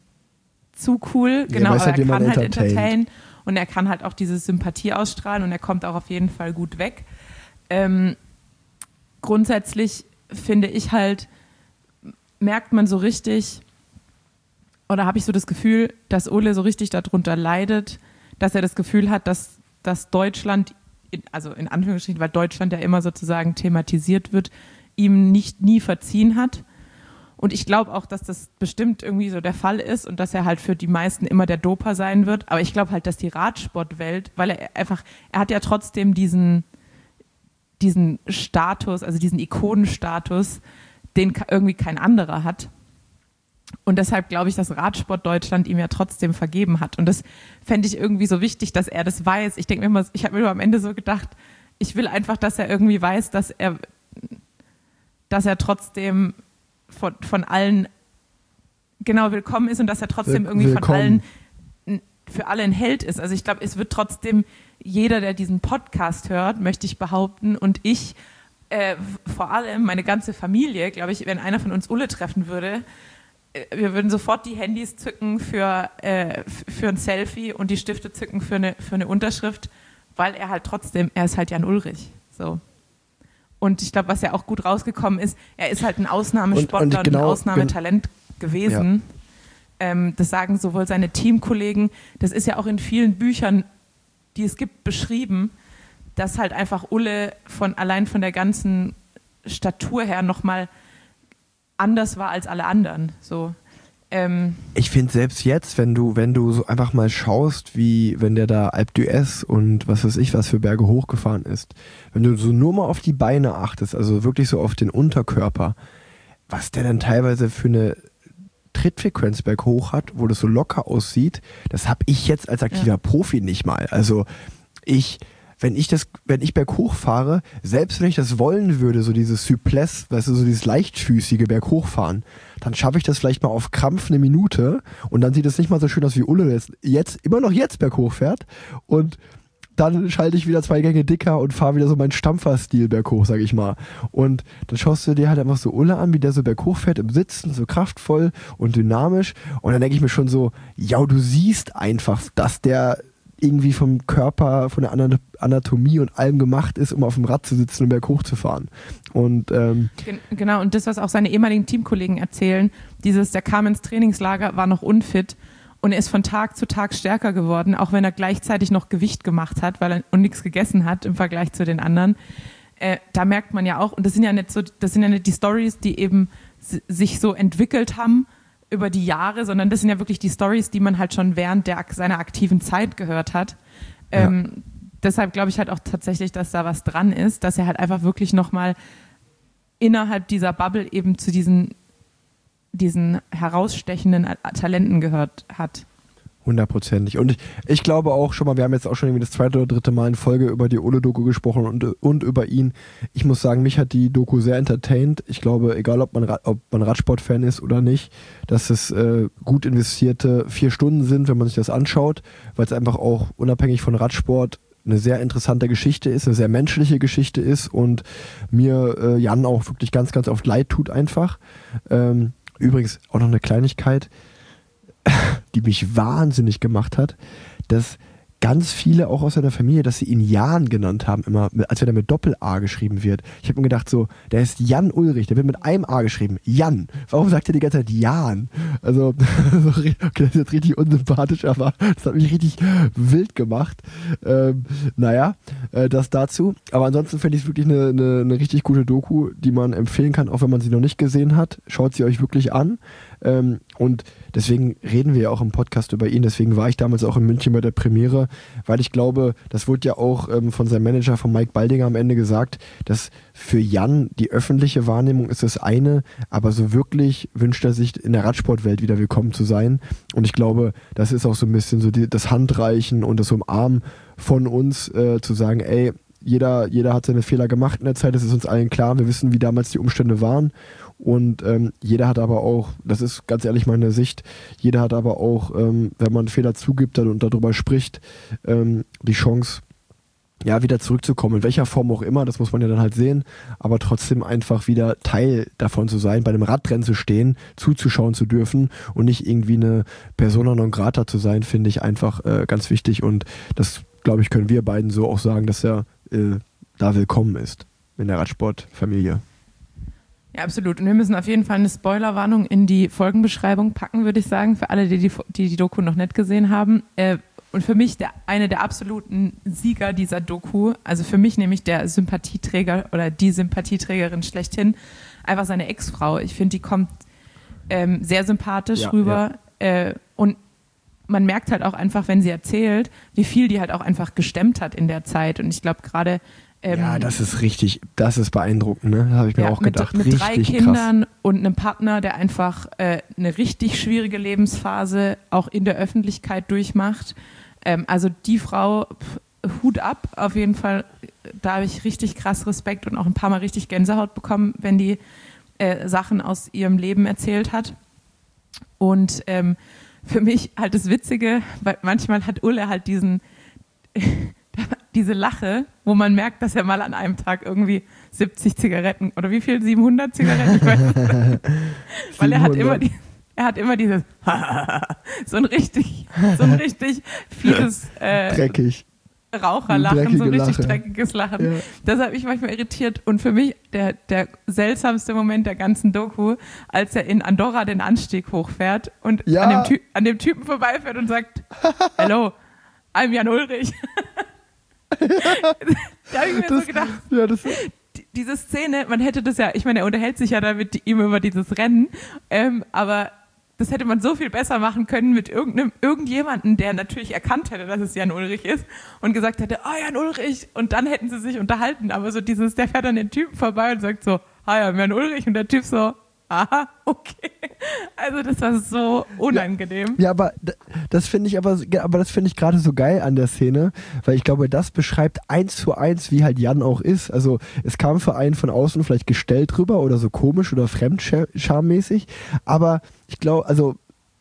zu cool, Ja, genau, weiß aber halt, er wie man kann halt entertaint. entertainen und er kann halt auch diese Sympathie ausstrahlen und er kommt auch auf jeden Fall gut weg. Ähm, grundsätzlich finde ich halt, merkt man so richtig, oder habe ich so das Gefühl, dass Ole so richtig darunter leidet, dass er das Gefühl hat, dass, dass Deutschland, in, also in Anführungsstrichen, weil Deutschland ja immer sozusagen thematisiert wird, ihm nicht nie verziehen hat. Und ich glaube auch, dass das bestimmt irgendwie so der Fall ist und dass er halt für die meisten immer der Doper sein wird. Aber ich glaube halt, dass die Radsportwelt, weil er einfach, er hat ja trotzdem diesen, diesen Status, also diesen Ikonenstatus, den irgendwie kein anderer hat. Und deshalb glaube ich, dass Radsport Deutschland ihm ja trotzdem vergeben hat. Und das fände ich irgendwie so wichtig, dass er das weiß. Ich denke mir immer, ich habe mir nur am Ende so gedacht, ich will einfach, dass er irgendwie weiß, dass er, dass er trotzdem von, von allen genau willkommen ist und dass er trotzdem irgendwie willkommen. von allen für alle ein Held ist. Also ich glaube, es wird trotzdem jeder, der diesen Podcast hört, möchte ich behaupten, und ich, äh, vor allem meine ganze Familie, glaube ich, wenn einer von uns Ulle treffen würde, wir würden sofort die Handys zücken für, äh, für ein Selfie und die Stifte zücken für eine, für eine Unterschrift, weil er halt trotzdem, er ist halt Jan Ullrich. So. Und ich glaube, was ja auch gut rausgekommen ist, er ist halt ein Ausnahmesportler und, und, genau, und ein Ausnahmetalent gewesen. Ja. Ähm, das sagen sowohl seine Teamkollegen, das ist ja auch in vielen Büchern, die es gibt, beschrieben, dass halt einfach Ulle von, allein von der ganzen Statur her nochmal anders war als alle anderen. So, ähm ich finde selbst jetzt, wenn du, wenn du so einfach mal schaust, wie wenn der da Alpe d'Huez und was weiß ich, was für Berge hochgefahren ist, wenn du so nur mal auf die Beine achtest, also wirklich so auf den Unterkörper, was der dann teilweise für eine Trittfrequenz berghoch hat, wo das so locker aussieht, das habe ich jetzt als aktiver ja. Profi nicht mal. Also ich Wenn ich das, wenn ich berghoch fahre, selbst wenn ich das wollen würde, so dieses Souplesse, weißt du, so dieses leichtfüßige Berghochfahren, dann schaffe ich das vielleicht mal auf Krampf eine Minute und dann sieht es nicht mal so schön aus wie Ulle jetzt, jetzt immer noch jetzt berghoch fährt und dann schalte ich wieder zwei Gänge dicker und fahre wieder so meinen Stampferstil berghoch, sag ich mal. Und dann schaust du dir halt einfach so Ulle an, wie der so berghoch fährt im Sitzen, so kraftvoll und dynamisch, und dann denke ich mir schon so, ja, du siehst einfach, dass der irgendwie vom Körper, von der Anatomie und allem gemacht ist, um auf dem Rad zu sitzen und berghoch zu fahren. Und, ähm genau, und das, was auch seine ehemaligen Teamkollegen erzählen, dieses, der kam ins Trainingslager, war noch unfit und er ist von Tag zu Tag stärker geworden, auch wenn er gleichzeitig noch Gewicht gemacht hat, weil er und nichts gegessen hat im Vergleich zu den anderen. Äh, da merkt man ja auch, und das sind ja nicht so, das sind ja nicht die Storys, die eben s- sich so entwickelt haben über die Jahre, sondern das sind ja wirklich die Storys, die man halt schon während der, seiner aktiven Zeit gehört hat. Ja. Ähm, deshalb glaube ich halt auch tatsächlich, dass da was dran ist, dass er halt einfach wirklich nochmal innerhalb dieser Bubble eben zu diesen, diesen herausstechenden Talenten gehört hat. Hundertprozentig. Und ich, ich glaube auch schon mal, wir haben jetzt auch schon irgendwie das zweite oder dritte Mal in Folge über die Ulle-Doku gesprochen und, und über ihn. Ich muss sagen, mich hat die Doku sehr entertained. Ich glaube, egal ob man, ob man Radsport-Fan ist oder nicht, dass es äh, gut investierte vier Stunden sind, wenn man sich das anschaut, weil es einfach auch unabhängig von Radsport eine sehr interessante Geschichte ist, eine sehr menschliche Geschichte ist und mir äh, Jan auch wirklich ganz, ganz oft leid tut einfach. Ähm, übrigens auch noch eine Kleinigkeit, die mich wahnsinnig gemacht hat, dass ganz viele auch aus seiner Familie, dass sie ihn Jan genannt haben, immer, als wenn er mit Doppel-A geschrieben wird. Ich habe mir gedacht so, der ist Jan Ullrich, der wird mit einem A geschrieben. Jan. Warum sagt er die ganze Zeit Jan? Also, okay, das ist jetzt richtig unsympathisch, aber das hat mich richtig wild gemacht. Ähm, naja, äh, das dazu. Aber ansonsten finde ich es wirklich eine, eine, eine richtig gute Doku, die man empfehlen kann, auch wenn man sie noch nicht gesehen hat. Schaut sie euch wirklich an. Ähm, und deswegen reden wir ja auch im Podcast über ihn, deswegen war ich damals auch in München bei der Premiere, weil ich glaube, das wurde ja auch ähm, von seinem Manager, von Mike Baldinger am Ende gesagt, dass für Jan die öffentliche Wahrnehmung ist das eine, aber so wirklich wünscht er sich in der Radsportwelt wieder willkommen zu sein, und ich glaube, das ist auch so ein bisschen so die, das Handreichen und das Umarmen von uns, äh, zu sagen, ey, jeder, jeder hat seine Fehler gemacht in der Zeit, das ist uns allen klar, wir wissen, wie damals die Umstände waren. Und ähm, jeder hat aber auch, das ist ganz ehrlich meine Sicht, jeder hat aber auch, ähm, wenn man Fehler zugibt und darüber spricht, ähm, die Chance, ja, wieder zurückzukommen, in welcher Form auch immer, das muss man ja dann halt sehen, aber trotzdem einfach wieder Teil davon zu sein, bei einem Radrennen zu stehen, zuzuschauen zu dürfen und nicht irgendwie eine Persona non grata zu sein, finde ich einfach äh, ganz wichtig, und das, glaube ich, können wir beiden so auch sagen, dass er äh, da willkommen ist in der Radsportfamilie. Ja, absolut. Und wir müssen auf jeden Fall eine Spoilerwarnung in die Folgenbeschreibung packen, würde ich sagen, für alle, die die, die, die Doku noch nicht gesehen haben. Äh, und für mich der, eine der absoluten Sieger dieser Doku, also für mich nämlich der Sympathieträger oder die Sympathieträgerin schlechthin, einfach seine Ex-Frau. Ich finde, die kommt ähm, sehr sympathisch Ja, rüber. Äh, und man merkt halt auch einfach, wenn sie erzählt, wie viel die halt auch einfach gestemmt hat in der Zeit. Und ich glaube gerade ähm, ja, das ist richtig, das ist beeindruckend, ne? Das habe ich mir ja, auch mit, gedacht. mit richtig drei krass. Kindern und einem Partner, der einfach äh, eine richtig schwierige Lebensphase auch in der Öffentlichkeit durchmacht. Ähm, also die Frau, pff, Hut ab, auf jeden Fall. Da habe ich richtig krass Respekt und auch ein paar Mal richtig Gänsehaut bekommen, wenn die äh, Sachen aus ihrem Leben erzählt hat. Und ähm, für mich halt das Witzige, weil manchmal hat Ulle halt diesen, diese Lache, wo man merkt, dass er mal an einem Tag irgendwie siebzig Zigaretten oder wie viel, siebenhundert Zigaretten, ich weiß nicht. Weil er hat immer, die, er hat immer dieses so ein richtig, so ein richtig fieses äh, Dreckig. Raucherlachen, so ein richtig Lache. dreckiges Lachen. Ja. Das hat mich manchmal irritiert. Und für mich der, der seltsamste Moment der ganzen Doku, als er in Andorra den Anstieg hochfährt und Ja. an, dem Ty- an dem Typen vorbeifährt und sagt, hello, I'm Jan Ulrich. Da habe ich mir Das- so gedacht, Ja, das die- diese Szene, man hätte das ja, ich meine, er unterhält sich ja da mit ihm über dieses Rennen, ähm, aber das hätte man so viel besser machen können mit irgendeinem, irgendjemanden, der natürlich erkannt hätte, dass es Jan Ulrich ist und gesagt hätte, ah, Jan Ulrich, und dann hätten sie sich unterhalten, aber so dieses, der fährt an den Typen vorbei und sagt so, hi, I'm Jan Ulrich, und der Typ so, aha, okay. Also das war so unangenehm. Ja, aber d- das finde ich aber, aber das finde ich gerade so geil an der Szene, weil ich glaube, das beschreibt eins zu eins, wie halt Jan auch ist. Also es kam für einen von außen vielleicht gestellt rüber oder so komisch oder fremdschammäßig, aber ich glaube, also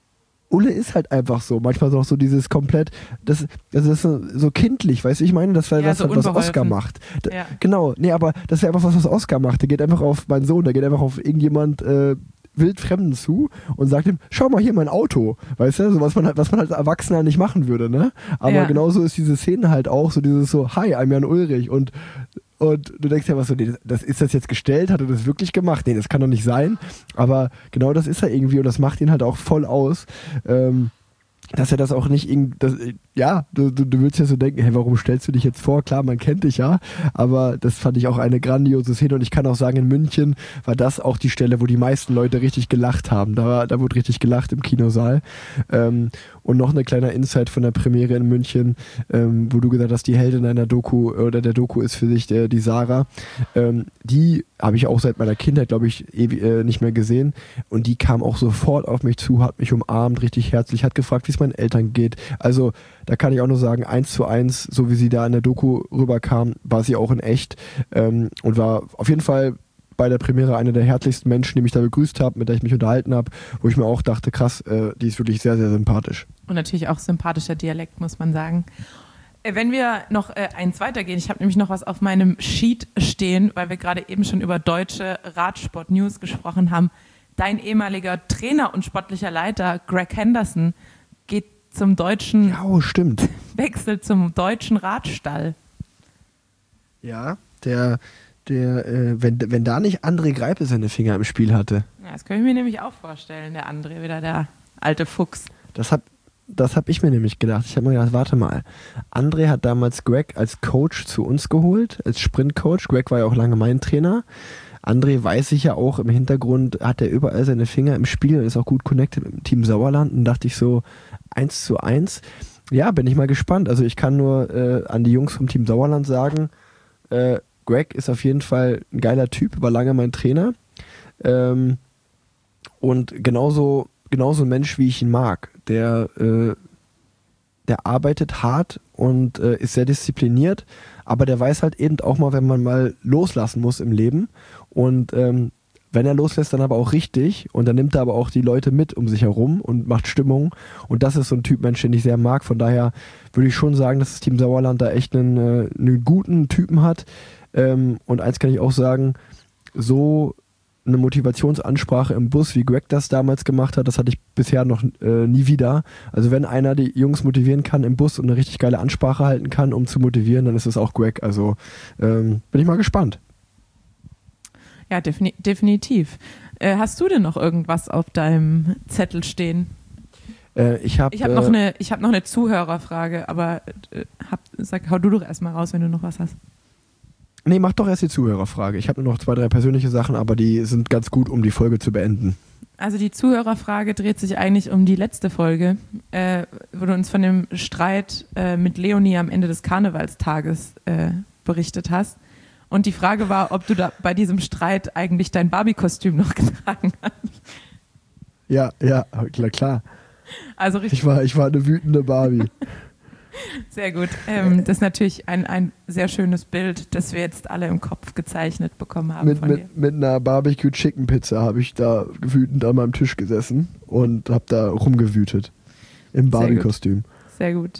Ulle ist halt einfach so. Manchmal auch so dieses komplett, das, also das ist so, so kindlich, weißt du, ich meine, das wäre Ja, das, so halt, was unbeholfen. Oscar macht. Da, Ja. Genau, nee, aber das wäre einfach was, was Oscar macht. Der geht einfach auf meinen Sohn, der geht einfach auf irgendjemand äh, Wildfremden zu und sagt ihm, schau mal hier mein Auto, weißt du, so was man halt, was man als Erwachsener nicht machen würde, ne? Aber Ja. genauso ist diese Szene halt auch so dieses so, hi, I'm Jan Ulrich und und du denkst ja was so, nee, das, das ist das jetzt gestellt, hat er das wirklich gemacht? Nee, das kann doch nicht sein. Aber genau das ist er irgendwie und das macht ihn halt auch voll aus. Ähm, dass er das auch nicht irgendwie, das, ja, du, du, du würdest ja so denken, hey, warum stellst du dich jetzt vor? Klar, man kennt dich ja, aber das fand ich auch eine grandiose Szene und ich kann auch sagen, in München war das auch die Stelle, wo die meisten Leute richtig gelacht haben. Da, da wurde richtig gelacht im Kinosaal. Ähm, und noch eine kleine Insight von der Premiere in München, ähm, wo du gesagt hast, die Heldin deiner Doku oder der Doku ist für dich der, die Sarah. Ähm, die habe ich auch seit meiner Kindheit, glaube ich, ewig, äh, nicht mehr gesehen. Und die kam auch sofort auf mich zu, hat mich umarmt, richtig herzlich, hat gefragt, wie es meinen Eltern geht. Also da kann ich auch nur sagen, eins zu eins, so wie sie da in der Doku rüberkam, war sie auch in echt. Ähm, und war auf jeden Fall bei der Premiere einer der herzlichsten Menschen, die mich da begrüßt haben, mit der ich mich unterhalten habe, wo ich mir auch dachte, krass, äh, die ist wirklich sehr, sehr sympathisch. Und natürlich auch sympathischer Dialekt, muss man sagen. Äh, Wenn wir noch äh, eins weitergehen, ich habe nämlich noch was auf meinem Sheet stehen, weil wir gerade eben schon über deutsche Radsport-News gesprochen haben. Dein ehemaliger Trainer und sportlicher Leiter Greg Henderson geht zum deutschen, Ja, oh, stimmt. wechselt zum deutschen Radstall. Ja, der, der, äh, wenn, wenn da nicht André Greipel seine Finger im Spiel hatte. Ja, das kann ich mir nämlich auch vorstellen, der André, wieder der alte Fuchs. Das hab, das hab ich mir nämlich gedacht. Ich habe mir gedacht, warte mal. André hat damals Greg als Coach zu uns geholt, als Sprintcoach. Greg war ja auch lange mein Trainer. André weiß ich ja auch, im Hintergrund hat er überall seine Finger im Spiel und ist auch gut connected mit dem Team Sauerland. Und dachte ich so, eins zu eins. Ja, bin ich mal gespannt. Also ich kann nur äh, an die Jungs vom Team Sauerland sagen, äh, Greg ist auf jeden Fall ein geiler Typ, war lange mein Trainer. Ähm, und genauso, genauso ein Mensch, wie ich ihn mag. Der, äh, der arbeitet hart und äh, ist sehr diszipliniert, aber der weiß halt eben auch mal, wenn man mal loslassen muss im Leben. Und ähm, wenn er loslässt, dann aber auch richtig. Und dann nimmt er aber auch die Leute mit um sich herum und macht Stimmung. Und das ist so ein Typ Mensch, den ich sehr mag. Von daher würde ich schon sagen, dass das Team Sauerland da echt einen, äh, einen guten Typen hat. Ähm, und eins kann ich auch sagen, so eine Motivationsansprache im Bus, wie Greg das damals gemacht hat, das hatte ich bisher noch äh, nie wieder. Also wenn einer die Jungs motivieren kann im Bus und eine richtig geile Ansprache halten kann, um zu motivieren, dann ist es auch Greg. Also ähm, bin ich mal gespannt. Ja, defini- definitiv. Äh, hast du denn noch irgendwas auf deinem Zettel stehen? Äh, ich habe Ich habe äh, noch, eine- ich hab noch eine Zuhörerfrage, aber äh, hab, sag, hau du doch erstmal raus, wenn du noch was hast. Nee, mach doch erst die Zuhörerfrage. Ich habe nur noch zwei, drei persönliche Sachen, aber die sind ganz gut, um die Folge zu beenden. Also die Zuhörerfrage dreht sich eigentlich um die letzte Folge, äh, wo du uns von dem Streit äh, mit Leonie am Ende des Karnevalstages äh, berichtet hast. Und die Frage war, ob du da bei diesem Streit eigentlich dein Barbie-Kostüm noch getragen hast. Ja, ja, klar, klar. Also richtig. Ich war, ich war eine wütende Barbie. Sehr gut. Ähm, das ist natürlich ein, ein sehr schönes Bild, das wir jetzt alle im Kopf gezeichnet bekommen haben. Mit, von dir. mit, mit einer Barbecue-Chicken-Pizza habe ich da wütend an meinem Tisch gesessen und habe da rumgewütet. Im Barbie-Kostüm. Sehr gut.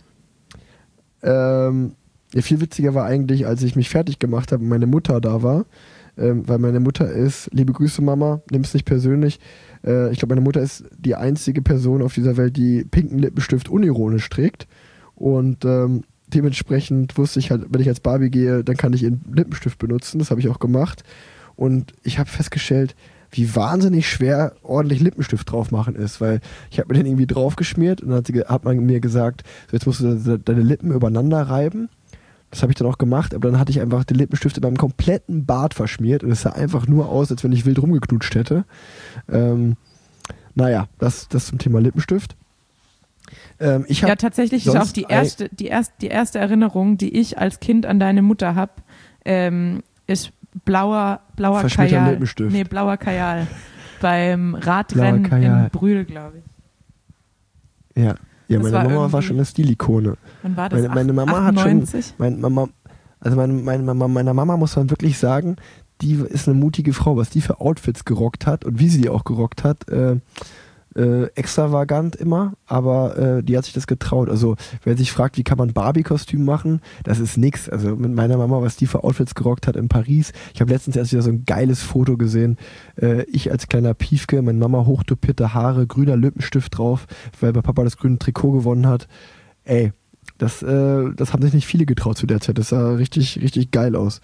Ähm, ja, viel witziger war eigentlich, als ich mich fertig gemacht habe und meine Mutter da war. Ähm, weil meine Mutter ist, liebe Grüße Mama, nimm es nicht persönlich, äh, ich glaube meine Mutter ist die einzige Person auf dieser Welt, die pinken Lippenstift unironisch trägt. Und ähm, dementsprechend wusste ich halt, wenn ich als Barbie gehe, dann kann ich ihren Lippenstift benutzen. Das habe ich auch gemacht. Und ich habe festgestellt, wie wahnsinnig schwer ordentlich Lippenstift drauf machen ist. Weil ich habe mir den irgendwie draufgeschmiert und dann hat, sie, hat man mir gesagt, so jetzt musst du deine Lippen übereinander reiben. Das habe ich dann auch gemacht, aber dann hatte ich einfach den Lippenstift in meinem kompletten Bart verschmiert und es sah einfach nur aus, als wenn ich wild rumgeknutscht hätte. Ähm, naja, das, das zum Thema Lippenstift. Ähm, ich ja, tatsächlich ist auch die erste, die, erste, die erste Erinnerung, die ich als Kind an deine Mutter habe, ähm, ist blauer, blauer Kajal. Lippenstift. Nee, blauer Kajal. Beim Radrennen in Brühl, glaube ich. Ja, ja Das meine war Mama irgendwie- war schon eine Stilikone. Wann war das? Meine, meine Mama achtundneunzig? hat schon, meine Mama, also meine, meine Mama, meiner Mama muss man wirklich sagen, die ist eine mutige Frau, was die für Outfits gerockt hat und wie sie die auch gerockt hat, äh, äh, extravagant immer, aber äh, die hat sich das getraut. Also wer sich fragt, wie kann man Barbie-Kostüm machen, das ist nix. Also mit meiner Mama, was die für Outfits gerockt hat in Paris. Ich habe letztens erst wieder so ein geiles Foto gesehen. Äh, ich als kleiner Piefke, meine Mama hochtopierte Haare, grüner Lippenstift drauf, weil bei Papa das grüne Trikot gewonnen hat. Ey, das, äh, das haben sich nicht viele getraut zu der Zeit. Das sah richtig, richtig geil aus.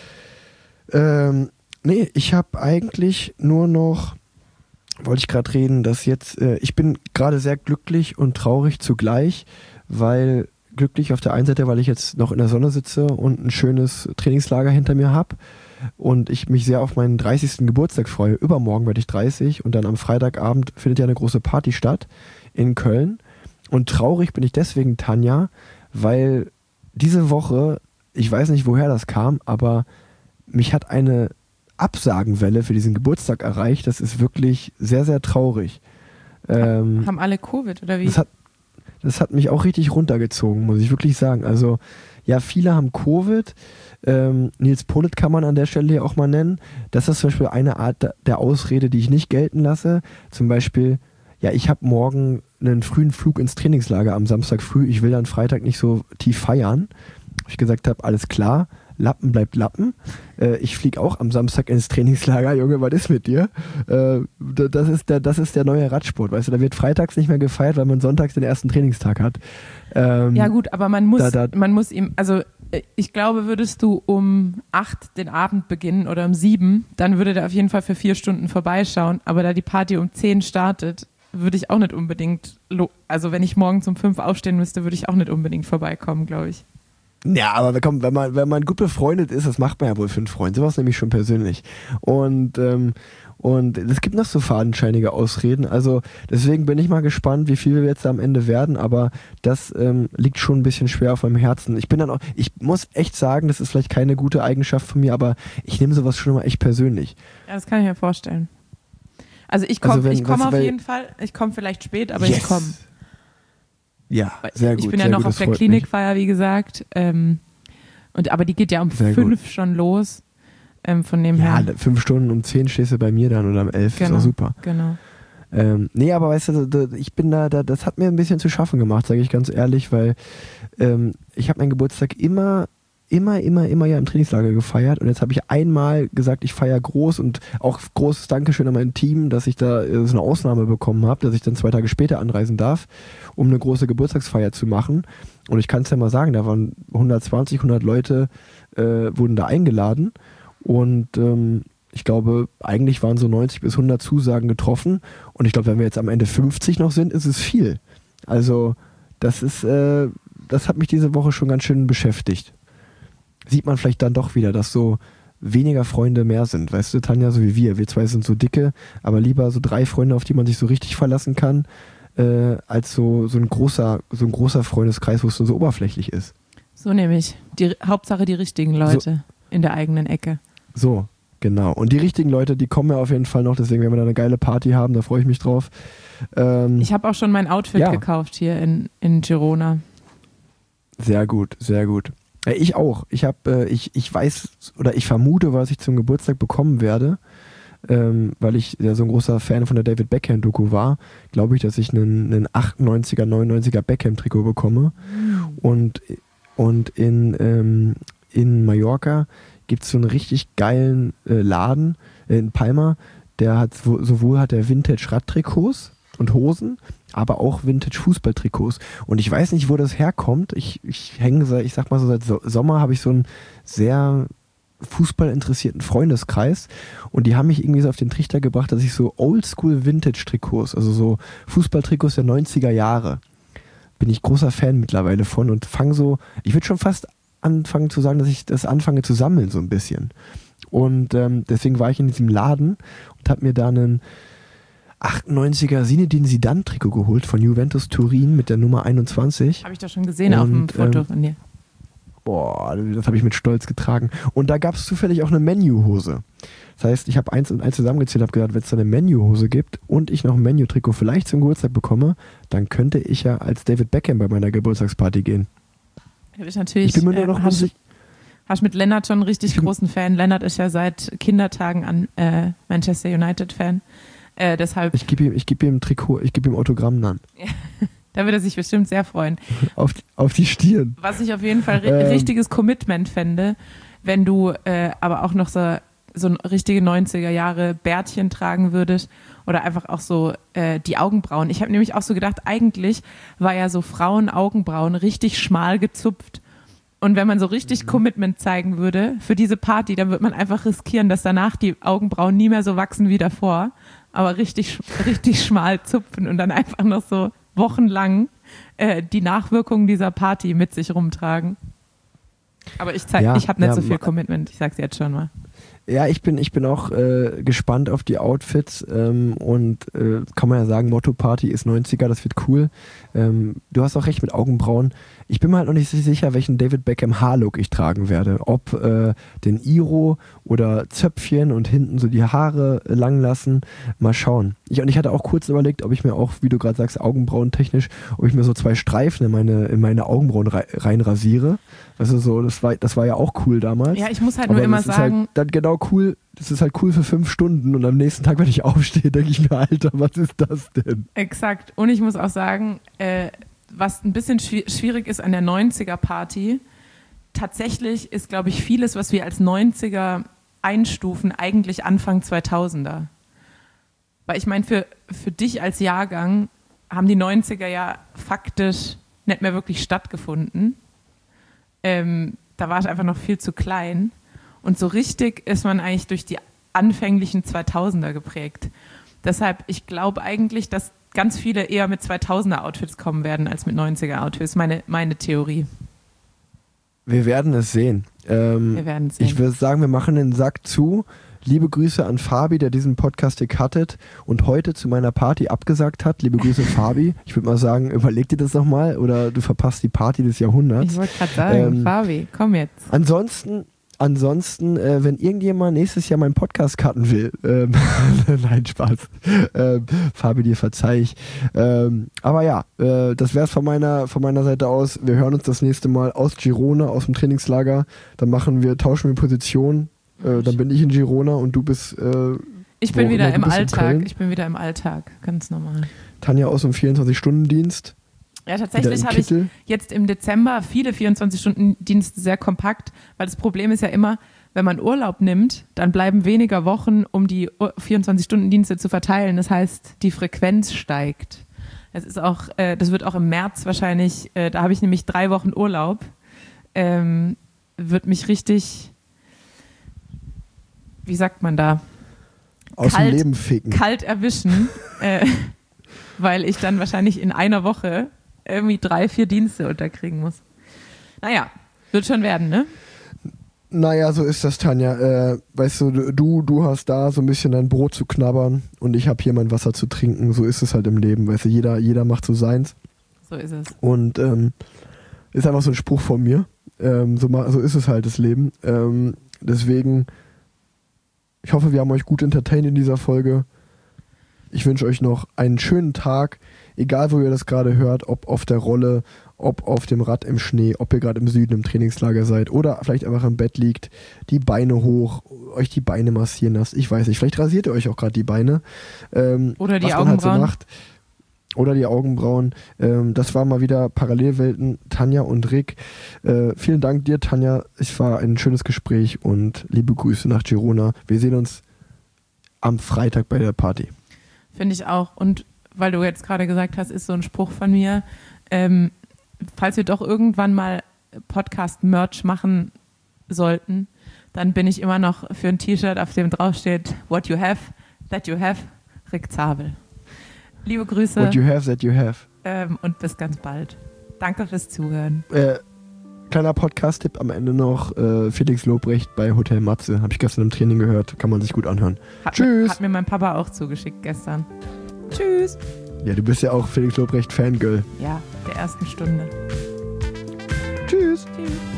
Ähm, nee, ich habe eigentlich nur noch, wollte ich gerade reden, dass jetzt, äh, ich bin gerade sehr glücklich und traurig zugleich, weil glücklich auf der einen Seite, weil ich jetzt noch in der Sonne sitze und ein schönes Trainingslager hinter mir habe und ich mich sehr auf meinen dreißigsten Geburtstag freue. Übermorgen werde ich dreißig und dann am Freitagabend findet ja eine große Party statt in Köln. Und traurig bin ich deswegen, Tanja, weil diese Woche, ich weiß nicht, woher das kam, aber mich hat eine Absagenwelle für diesen Geburtstag erreicht. Das ist wirklich sehr, sehr traurig. Ähm, Haben alle Covid oder wie? das, hat, das hat mich auch richtig runtergezogen, muss ich wirklich sagen. Also ja, viele haben Covid. Ähm, Nils Polit kann man an der Stelle hier auch mal nennen. Das ist zum Beispiel eine Art der Ausrede, die ich nicht gelten lasse. Zum Beispiel, ja, ich habe morgen einen frühen Flug ins Trainingslager am Samstag früh. Ich will dann Freitag nicht so tief feiern. Ich gesagt habe, alles klar, Lappen bleibt Lappen. Äh, ich fliege auch am Samstag ins Trainingslager. Junge, was ist mit dir? Äh, das, ist der, das ist der neue Radsport. Weißt du, da wird freitags nicht mehr gefeiert, weil man sonntags den ersten Trainingstag hat. Ähm, ja gut, aber man muss, da, da, man muss ihm, also ich glaube, würdest du um acht den Abend beginnen oder um sieben, dann würde der auf jeden Fall für vier Stunden vorbeischauen. Aber da die Party um zehn startet, würde ich auch nicht unbedingt, lo- also wenn ich morgens um fünf aufstehen müsste, würde ich auch nicht unbedingt vorbeikommen, glaube ich. Ja, aber komm, wenn man, wenn man gut befreundet ist, das macht man ja wohl für einen Freund. Sowas nämlich schon persönlich. Und, ähm, und es gibt noch so fadenscheinige Ausreden. Also deswegen bin ich mal gespannt, wie viel wir jetzt am Ende werden. Aber das ähm, liegt schon ein bisschen schwer auf meinem Herzen. Ich bin dann auch, ich muss echt sagen, das ist vielleicht keine gute Eigenschaft von mir, aber ich nehme sowas schon mal echt persönlich. Ja, das kann ich mir vorstellen. Also ich komme Also wenn- ich komm was- auf weil- jeden Fall. Ich komme vielleicht spät, aber Yes. ich komme. Ja, sehr gut. Ich bin ja sehr noch gut, auf das der freut Klinikfeier, wie gesagt. Ähm, und, aber die geht ja um Sehr fünf schon los. Ähm, von dem mich. Ja, her. fünf Stunden um zehn stehst du bei mir dann oder um elf. Genau, Ist auch super. genau. Ähm, nee, aber weißt du, da- ich bin da, da, das hat mir ein bisschen zu schaffen gemacht, sage ich ganz ehrlich, weil ähm, ich habe meinen Geburtstag immer, immer, immer, immer ja im Trainingslager gefeiert und jetzt habe ich einmal gesagt, ich feiere groß und auch großes Dankeschön an mein Team, dass ich da äh, so eine Ausnahme bekommen habe, dass ich dann zwei Tage später anreisen darf, um eine große Geburtstagsfeier zu machen. Und ich kann es ja mal sagen, da waren hundertzwanzig, hundert Leute, äh, wurden da eingeladen und ähm, ich glaube, eigentlich waren so neunzig bis hundert Zusagen getroffen und ich glaube, wenn wir jetzt am Ende fünfzig noch sind, ist es viel. Also das ist, äh, das hat mich diese Woche schon ganz schön beschäftigt. Sieht man vielleicht dann doch wieder, dass so weniger Freunde mehr sind. Weißt du, Tanja, so wie wir. Wir zwei sind so dicke, aber lieber so drei Freunde, auf die man sich so richtig verlassen kann, äh, als so, so, ein großer, so ein großer Freundeskreis, wo es so oberflächlich ist. So nämlich. Die, Hauptsache die richtigen Leute so, in der eigenen Ecke. So, genau. Und die richtigen Leute, die kommen ja auf jeden Fall noch, deswegen werden wir da eine geile Party haben, da freue ich mich drauf. Ähm, ich habe auch schon mein Outfit ja. gekauft hier in, in Girona. Sehr gut, sehr gut. Ja, ich auch. Ich habe, äh, ich, ich weiß oder ich vermute, was ich zum Geburtstag bekommen werde, ähm, weil ich ja so ein großer Fan von der David Beckham-Doku war, glaube ich, dass ich einen, einen achtundneunziger, neunundneunziger Beckham-Trikot bekomme. Mhm. Und, und in, ähm, in Mallorca gibt es so einen richtig geilen äh, Laden äh, in Palma, der hat sowohl hat der Vintage-Radtrikots und Hosen, aber auch Vintage-Fußballtrikots. Und ich weiß nicht, wo das herkommt. Ich, ich hänge, ich sag mal so, seit so, Sommer habe ich so einen sehr fußballinteressierten Freundeskreis und die haben mich irgendwie so auf den Trichter gebracht, dass ich so Oldschool-Vintage-Trikots, also so Fußballtrikots der neunziger Jahre, bin ich großer Fan mittlerweile von und fange so, ich würde schon fast anfangen zu sagen, dass ich das anfange zu sammeln so ein bisschen. Und ähm, deswegen war ich in diesem Laden und habe mir da einen achtundneunziger Zinedine Zidane Trikot geholt von Juventus Turin mit der Nummer einundzwanzig. Habe ich doch schon gesehen und, auf dem Foto ähm, von dir. Boah, das habe ich mit Stolz getragen. Und da gab es zufällig auch eine Menu-Hose. Das heißt, ich habe eins und eins zusammengezählt, habe gesagt, wenn es da eine Menu-Hose gibt und ich noch ein Menu-Trikot vielleicht zum Geburtstag bekomme, dann könnte ich ja als David Beckham bei meiner Geburtstagsparty gehen. Ich, natürlich, ich bin mir nur noch äh, hast, nicht... hast mit Lennart schon einen richtig großen Fan. Lennart ist ja seit Kindertagen an äh, Manchester United-Fan. Äh, deshalb ich gebe ihm, ich geb ihm ein Trikot, ich gebe ihm Autogramm dann. Da wird er sich bestimmt sehr freuen. Auf, auf die Stirn. Was ich auf jeden Fall ri- ähm. richtiges Commitment fände, wenn du äh, aber auch noch so, so ein richtige neunziger Jahre Bärtchen tragen würdest oder einfach auch so äh, die Augenbrauen. Ich habe nämlich auch so gedacht, eigentlich war ja so Frauen-Augenbrauen richtig schmal gezupft. Und wenn man so richtig mhm. Commitment zeigen würde für diese Party, dann würde man einfach riskieren, dass danach die Augenbrauen nie mehr so wachsen wie davor, aber richtig, richtig schmal zupfen und dann einfach noch so wochenlang äh, die Nachwirkungen dieser Party mit sich rumtragen. Aber ich zeig, ja, ich habe nicht ja, so viel Commitment, ich sag's jetzt schon mal. Ja, ich bin, ich bin auch äh, gespannt auf die Outfits ähm, und äh, kann man ja sagen, Motto Party ist neunziger, das wird cool. Ähm, du hast auch recht mit Augenbrauen. Ich bin mir halt noch nicht sicher, welchen David Beckham Haarlook ich tragen werde. Ob äh, den Iro oder Zöpfchen und hinten so die Haare lang lassen. Mal schauen. Ich, und ich hatte auch kurz überlegt, ob ich mir auch, wie du gerade sagst, augenbrauentechnisch, ob ich mir so zwei Streifen in meine, in meine Augenbrauen rei- reinrasiere. Also so, das war, das war ja auch cool damals. Ja, ich muss halt aber nur immer das sagen... Ist halt dann genau cool, das ist halt cool für fünf Stunden und am nächsten Tag, wenn ich aufstehe, denke ich mir, Alter, was ist das denn? Exakt. Und ich muss auch sagen, äh, was ein bisschen schwierig ist an der neunziger-Party, tatsächlich ist, glaube ich, vieles, was wir als neunziger einstufen, eigentlich Anfang zweitausender. Weil ich meine, für, für dich als Jahrgang haben die neunziger ja faktisch nicht mehr wirklich stattgefunden. Ähm, da war ich einfach noch viel zu klein. Und so richtig ist man eigentlich durch die anfänglichen zweitausender geprägt. Deshalb, ich glaube eigentlich, dass ganz viele eher mit zweitausender-Outfits kommen werden als mit neunziger-Outfits. Meine, meine Theorie. Wir werden es sehen. Ähm, wir werden es sehen. Ich würde sagen, wir machen den Sack zu. Liebe Grüße an Fabi, der diesen Podcast hier cuttet und heute zu meiner Party abgesagt hat. Liebe Grüße, Fabi. Ich würde mal sagen, überleg dir das nochmal oder du verpasst die Party des Jahrhunderts. Ich wollte gerade sagen, ähm, Fabi, komm jetzt. Ansonsten... Ansonsten, äh, wenn irgendjemand nächstes Jahr meinen Podcast cutten will, ähm, nein, Spaß, ähm, Fabi, dir verzeih ich. Ähm, aber ja, äh, das wär's von meiner, von meiner Seite aus. Wir hören uns das nächste Mal aus Girona, aus dem Trainingslager. Dann machen wir, tauschen wir Position. Äh, dann bin ich in Girona und du bist. Äh, ich bin wieder im Alltag. Ich bin wieder im Alltag, ganz normal. Tanja aus dem vierundzwanzig-Stunden-Dienst. Ja, tatsächlich habe ich jetzt im Dezember viele vierundzwanzig-Stunden-Dienste sehr kompakt, weil das Problem ist ja immer, wenn man Urlaub nimmt, dann bleiben weniger Wochen, um die vierundzwanzig-Stunden-Dienste zu verteilen. Das heißt, die Frequenz steigt. Das ist auch, äh, das wird auch im März wahrscheinlich, äh, da habe ich nämlich drei Wochen Urlaub, ähm, wird mich richtig, wie sagt man da? Aus kalt, dem Leben ficken. Kalt erwischen, äh, weil ich dann wahrscheinlich in einer Woche irgendwie drei, vier Dienste unterkriegen muss. Naja, wird schon werden, ne? Naja, so ist das, Tanja. Äh, weißt du, du, du hast da so ein bisschen dein Brot zu knabbern und ich habe hier mein Wasser zu trinken. So ist es halt im Leben. Weißt du, jeder, jeder macht so seins. So ist es. Und ähm, ist einfach so ein Spruch von mir. Ähm, so, ma- so ist es halt, das Leben. Ähm, deswegen, ich hoffe, wir haben euch gut entertained in dieser Folge. Ich wünsche euch noch einen schönen Tag, egal wo ihr das gerade hört, ob auf der Rolle, ob auf dem Rad im Schnee, ob ihr gerade im Süden im Trainingslager seid oder vielleicht einfach im Bett liegt, die Beine hoch, euch die Beine massieren lasst. Ich weiß nicht, vielleicht rasiert ihr euch auch gerade die Beine. Ähm, Oder die was man halt so Augenbrauen. macht. Oder die Augenbrauen. Ähm, das war mal wieder Parallelwelten, Tanja und Rick. Äh, vielen Dank dir, Tanja. Es war ein schönes Gespräch und liebe Grüße nach Girona. Wir sehen uns am Freitag bei der Party. Finde ich auch. Und weil du jetzt gerade gesagt hast, ist so ein Spruch von mir, ähm, falls wir doch irgendwann mal Podcast-Merch machen sollten, dann bin ich immer noch für ein T-Shirt, auf dem draufsteht, what you have, that you have, Rick Zabel. Liebe Grüße What you have, that you have. ähm, und bis ganz bald. Danke fürs Zuhören. Äh, kleiner Podcast-Tipp am Ende noch. Äh, Felix Lobrecht bei Hotel Matze. Habe ich gestern im Training gehört. Kann man sich gut anhören. Hat Tschüss. Mir, hat mir mein Papa auch zugeschickt gestern. Tschüss. Ja, du bist ja auch Felix Lobrecht Fangirl. Ja, der ersten Stunde. Tschüss. Tschüss.